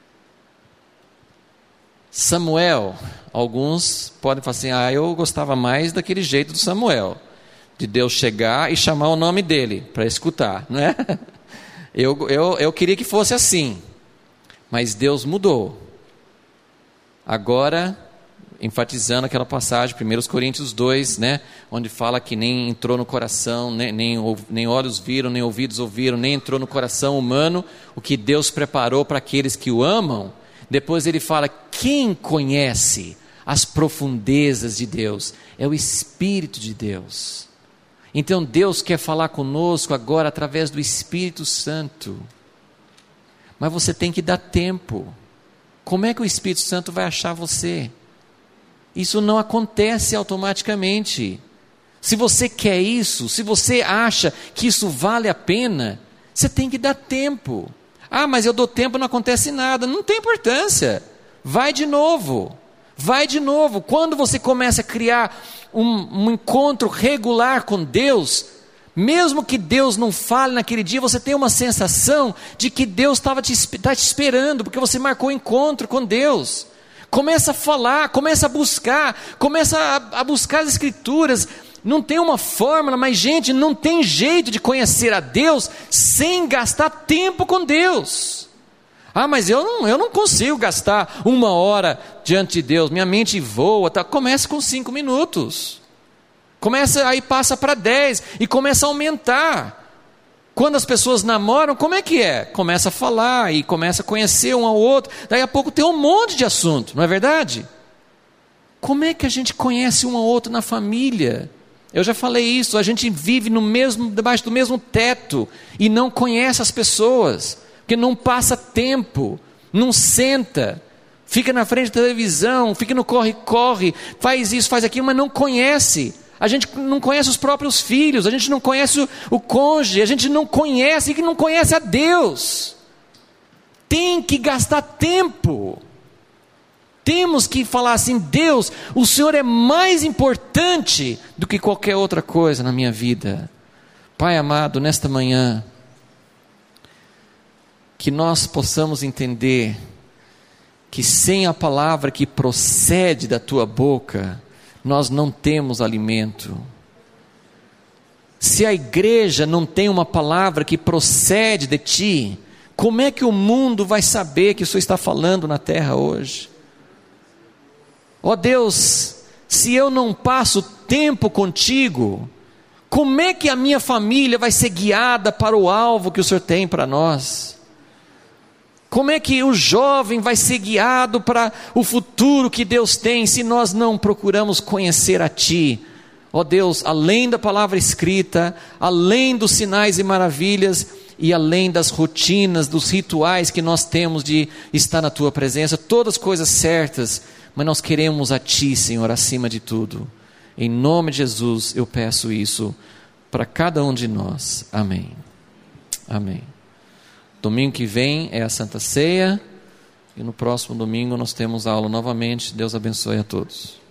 Samuel, alguns podem falar assim: eu gostava mais daquele jeito do Samuel, de Deus chegar e chamar o nome dele para escutar, não é? Eu queria que fosse assim, mas Deus mudou. Agora, enfatizando aquela passagem, 1 Coríntios 2, né, onde fala que nem entrou no coração, nem olhos viram, nem ouvidos ouviram, nem entrou no coração humano o que Deus preparou para aqueles que o amam. Depois ele fala: quem conhece as profundezas de Deus? É o Espírito de Deus. Então Deus quer falar conosco agora através do Espírito Santo. Mas você tem que dar tempo. Como é que o Espírito Santo vai achar você? Isso não acontece automaticamente. Se você quer isso, se você acha que isso vale a pena, você tem que dar tempo. Mas eu dou tempo e não acontece nada. Não tem importância. Vai de novo. Vai de novo. Quando você começa a criar um encontro regular com Deus, mesmo que Deus não fale naquele dia, você tem uma sensação de que Deus está te esperando, porque você marcou o encontro com Deus. Começa a falar, começa a buscar as Escrituras. Não tem uma fórmula, mas gente, não tem jeito de conhecer a Deus sem gastar tempo com Deus. Mas eu não consigo gastar 1 hora diante de Deus, minha mente voa. Começa com 5 minutos, aí passa para 10 e começa a aumentar. Quando as pessoas namoram, como é que é? Começa a falar e começa a conhecer um ao outro. Daí a pouco tem um monte de assunto, não é verdade? Como é que a gente conhece um ao outro na família? Eu já falei isso, a gente vive debaixo do mesmo teto e não conhece as pessoas. porque não passa tempo, não senta, fica na frente da televisão, fica no corre-corre, faz isso, faz aquilo, mas não conhece. A gente não conhece os próprios filhos, a gente não conhece o cônjuge, a gente não conhece a Deus. Tem que gastar tempo. Temos que falar assim: Deus, o Senhor é mais importante do que qualquer outra coisa na minha vida. Pai amado, nesta manhã, que nós possamos entender que sem a palavra que procede da tua boca, nós não temos alimento. Se a igreja não tem uma palavra que procede de ti, como é que o mundo vai saber que o Senhor está falando na terra hoje? Ó Deus, se eu não passo tempo contigo, como é que a minha família vai ser guiada para o alvo que o Senhor tem para nós? Como é que o jovem vai ser guiado para o futuro que Deus tem, se nós não procuramos conhecer a Ti? Ó Deus, além da palavra escrita, além dos sinais e maravilhas, e além das rotinas, dos rituais que nós temos de estar na Tua presença, todas coisas certas, mas nós queremos a Ti, Senhor, acima de tudo. Em nome de Jesus eu peço isso para cada um de nós. Amém. Amém. Domingo que vem é a Santa Ceia, e no próximo domingo nós temos aula novamente. Deus abençoe a todos.